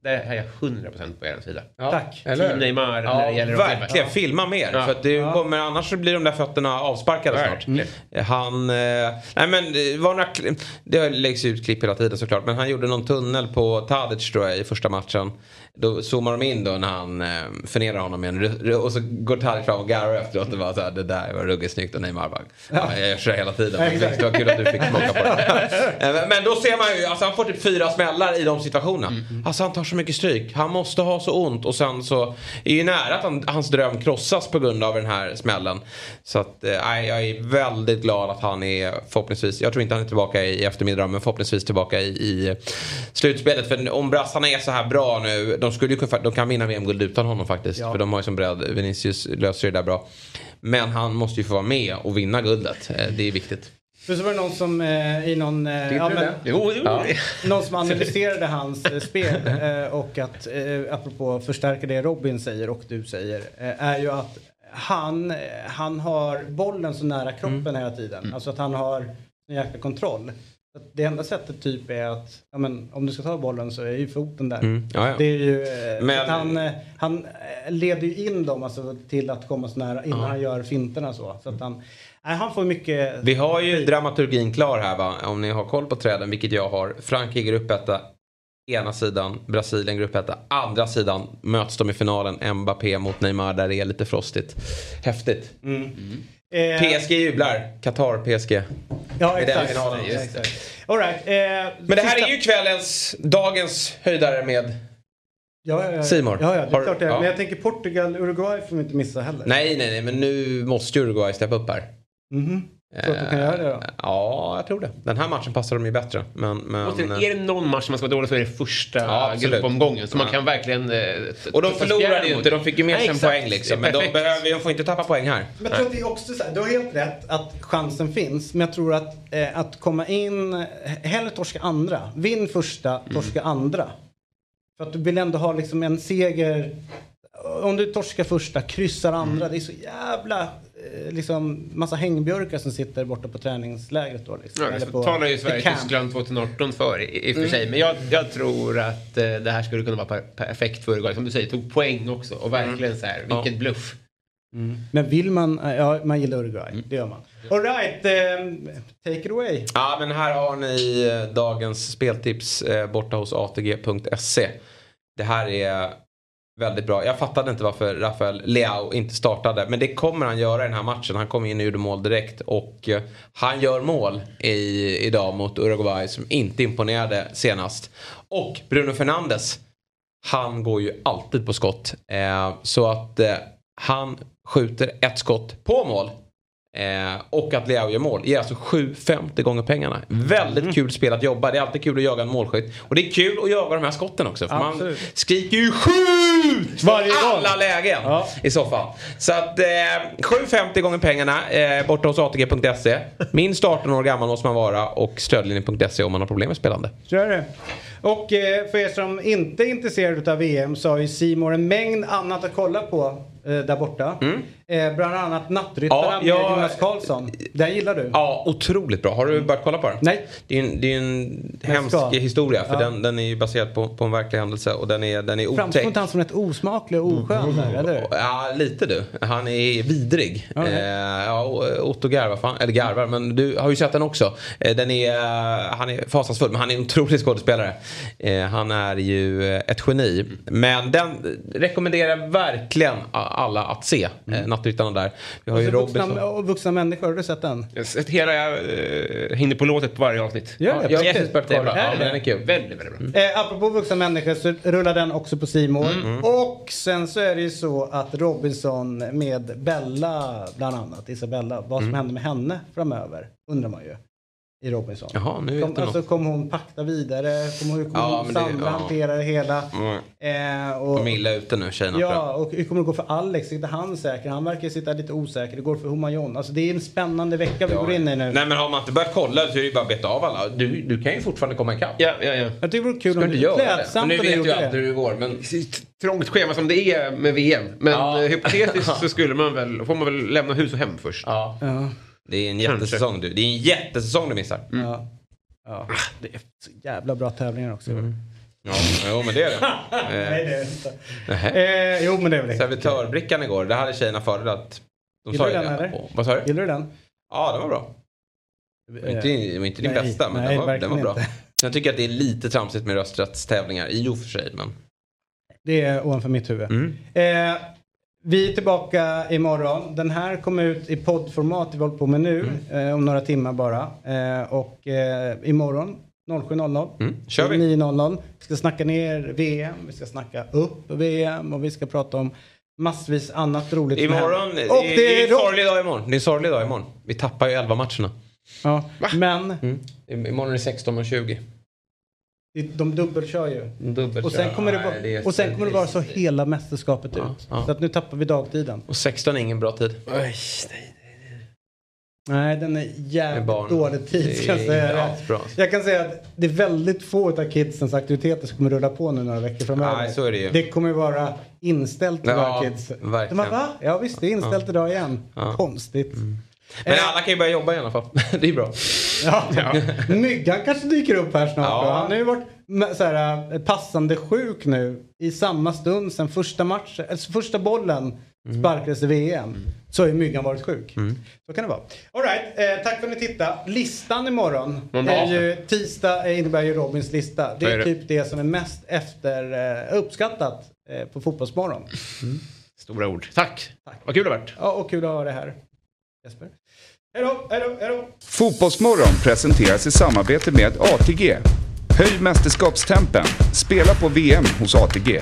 Det här är jag hundra procent på er sida. Ja. Tack. Team Neymar ja, när det gäller verkligen. att Filma, filma mer. Ja. För att det Ja. kommer, annars så blir de där fötterna avsparkade snart. Mm. Han... Eh, nej men det var några... Det läggs ut klipp hela tiden såklart. Men han gjorde någon tunnel på Tadic tror jag i första matchen. Då zoomar de in då när han eh, förnerar honom igen. Och så går Tadic fram och garvar efteråt. Och var så här, det där var ruggigt snyggt och Neymar bara... Ja. Ja, jag gör så hela tiden. Men det var kul att du fick smaka på det. Men då ser man ju... Alltså han får typ fyra smällar i de situationerna. Mm. Alltså han tar så mycket stryk. Han måste ha så ont. Och sen så är ju nära att han, hans dröm krossas på grund av den här smällen. Så att eh, jag är väldigt glad att han är förhoppningsvis... Jag tror inte han är tillbaka i, i eftermiddag. Men förhoppningsvis tillbaka i, i slutspelet. För om brassarna är så här bra nu... De, skulle ju, de kan vinna V M-guld utan honom faktiskt. Ja. För de har ju som bredd. Vinicius löser det där bra. Men han måste ju få vara med och vinna guldet. Det är viktigt. För så var det någon som eh, i någon... Eh, ja, men, jo, jo. Ja. Någon som analyserade hans eh, spel. Eh, och att, eh, apropå förstärka det Robin säger och du säger. Eh, är ju att han, han har bollen så nära kroppen mm. hela tiden. Mm. Alltså att han har en jäkla kontroll. Det enda sättet typ är att ja, men, om du ska ta bollen så är ju foten där. Mm. Ja, ja. Det är ju, men... han, han leder ju in dem alltså, till att komma så nära innan ja. han gör finterna så. Så att han, nej, han får mycket... Vi har ju dramaturgin klar här va? Om ni har koll på träden, vilket jag har. Frankrike gruppetta, ena sidan, Brasilien gruppetta, andra sidan möts de i finalen. Mbappé mot Neymar, där det är lite frostigt. Häftigt. Mm. Mm. Eh, P S G jublar. Qatar P S G. Ja, exakt. Den finalen. Ja, exakt. All right. eh, Men det här sista... är ju kvällens, dagens höjdare med ja, ja, ja. Simor. Ja, ja, det är Har... klart det. Ja. Men jag tänker Portugal, Uruguay får vi inte missa heller. Nej, nej, nej. Men nu måste Uruguay steppa upp här. Mhm. Så att du kan göra det då? Ja, jag tror det. Den här matchen passar de ju bättre. Men, men... Och är det någon match som man ska vara dålig så är det första ja, gruppomgången. Så man kan verkligen... Eh, och de förlorade ju inte. De fick ju med sig en poäng liksom. Men de, behöver, de får inte tappa poäng här. Men jag tror att det är också så här, du har helt rätt att chansen finns. Men jag tror att, eh, att komma in... Hellre torska andra. Vinn första, torska mm. andra. För att du vill ändå ha liksom en seger... Om du torskar första, kryssar andra. Mm. Det är så jävla... liksom massa hängbjörkar som sitter borta på träningslägret då liksom. Ja, det på, talar ju Sverige-Tyskland tjugoarton för i, i och för sig. Men jag, jag tror att eh, det här skulle kunna vara perfekt för Uruguay. Som du säger, tog poäng också. Och verkligen mm. så här, vilket ja. bluff. Mm. Men vill man, ja man gillar Uruguay, mm. det gör man. All right, eh, take it away. Ja, men här har ni dagens speltips eh, borta hos A T G punkt se. Det här är väldigt bra. Jag fattade inte varför Rafael Leao inte startade. Men det kommer han göra i den här matchen. Han kommer in och gjorde mål direkt. Och uh, han gör mål i, idag mot Uruguay som inte imponerade senast. Och Bruno Fernandes, han går ju alltid på skott. Uh, så att uh, han skjuter ett skott på mål. Eh, och att Leao gör mål ger alltså sju femtio gånger pengarna. Väldigt mm. kul spel att jobba. Det är alltid kul att jaga en målskytt. Och det är kul att jaga de här skotten också. För absolut. Man skriker ju skjut varje alla gång. Lägen ja. I så fall. Så att eh, sju femtio gånger pengarna eh, borta hos A T G punkt se. Minst arton år gammal måste man vara. Och stödlinjen punkt se om man har problem med spelande. Så är det. Och eh, för er som inte är intresserade av V M så har ju C More en mängd annat att kolla på eh, där borta. Mm. Eh, bland annat Nattryttarna ja, med jag, Jonas Karlsson. Den gillar du? Ja, otroligt bra. Har du börjat kolla på den? Nej. Det är en, det är en hemsk historia. För ja. den, den är ju baserad på, på en verklig händelse. Och den är, den är otäck. Framstår inte han som ett osmaklig och oskön mm. där, eller? Ja, lite du. Han är vidrig. Okay. Eh, ja, Otto garvar, fan, eller garvar. Men du har ju sett den också. Eh, den är, han är fasansfull. Men han är en otrolig skådespelare. Eh, han är ju ett geni. Men den rekommenderar verkligen alla att se. Mm. Nattryttarna där. Vi har ju vuxna, och vuxna människor, har du sett den? Jag har sett hela, jag uh, hinner på låtet på varje avsnitt. Ja, ja, jag är det är bra. Ja, den är kul. Väldigt, väldigt bra. Mm. Eh, apropå vuxna människor så rullar den också på C More. Mm. Och sen så är det ju så att Robinson med Bella, bland annat, Isabella, vad som mm. händer med henne framöver, undrar man ju. I Robinson. Jaha, nu kom, alltså kommer hon pakta vidare, kommer hon, kommer ja, hon Sandra ja. hantera det hela. Mm. Eh, och, de är illa ute nu, tjejerna. Ja, och hur kommer det gå för Alex? Sitter han säker? Han verkar sitta lite osäker. Det går för Humayon. Alltså det är en spännande vecka vi ja. går in i nu. Nej, men har man inte börjat kolla så är det ju bara att beta av alla. Du, du kan ju fortfarande komma ikapp. Ja, ja, ja. Jag tycker det vore kul ska om du gör det. Men nu vet ju alltid hur det går. Men... Trångt schema som det är med V M. Men ja. hypotetiskt så skulle man väl, får man väl lämna hus och hem först. Ja. ja. Det är en jättesäsong du. Det är en jättesäsong du missar. Mm. Ja. Ja, det är så jävla bra tävlingar också. Mm. Ja, jo, men det är det. Nej, det är det inte. Nej. Eh, jo, men det är väl det. Servitörbrickan igår, det hade tjejerna fördrat. De Gillar sa du ju den, det. eller? Vad sa du? Gillar du den? Ja, den var bra. Det var inte, det var inte din Nej, bästa, men nej, den, var, den var bra. inte. Jag tycker att det är lite tramsigt med rösträttstävlingar i och för sig, men... Det är ovanför mitt huvud. Mm. Eh, vi är tillbaka imorgon. Den här kommer ut i poddformat vi håller på med nu. Mm. Eh, om några timmar bara. Eh, och eh, imorgon sju noll noll. Mm. Kör vi. nio noll noll. Vi ska snacka ner V M. Vi ska snacka upp V M. Och vi ska prata om massvis annat roligt. Imorgon, och det, det, det är en då... sorglig dag imorgon. Det är en sorglig dag imorgon. Vi tappar ju elva matcherna. Ja, men... Mm. Imorgon är det sexton och tjugo. De dubbelkör ju. Dubbelkör. Och sen kommer det, vara, Nej, det är och sen kommer det vara så hela mästerskapet ja, ut. ja. Så att nu tappar vi dagtiden. Och sexton är ingen bra tid. Oj, nej, nej, nej. Nej, den är jävligt barn. dålig tid, ska jag säga. Det bra. Jag kan säga att det är väldigt få av kidsens aktiviteter som kommer rulla på nu några veckor framöver. Nej, så är det ju. Det kommer vara inställt till Ja, våra kids. verkligen. De bara, va? Ja visst, det är inställt Ja. idag igen. Ja. Konstigt. Mm. Men alla kan ju börja jobba i alla fall. Det är bra. Ja. Ja. Myggan kanske dyker upp här snart. Ja. Han har ju varit så här, passande sjuk nu i samma stund sen första matchen, alltså första bollen mm. sparkades i V M. Mm. Så har ju Myggan varit sjuk. Mm. Så kan det vara. All right, eh, tack för att ni tittade. Listan imorgon mm. är ju tisdag innebär ju Robins lista. Det är, är det? typ det som är mest efter eh, uppskattat eh, på Fotbollsmorgon. Mm. Stora ord. Tack. Tack. Vad kul det har varit. Ja, och kul att ha det här. Jesper. Hej då, hej då, hej då. Fotbollsmorgon presenteras i samarbete med A T G. Höj mästerskapstempen. Spela på V M hos A T G.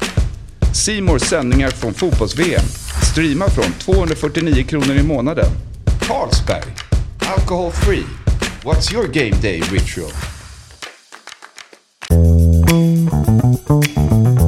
C Mores sändningar från fotbolls-V M. Streama från tvåhundrafyrtionio kronor i månaden. Carlsberg. Alcohol free. What's your game day ritual?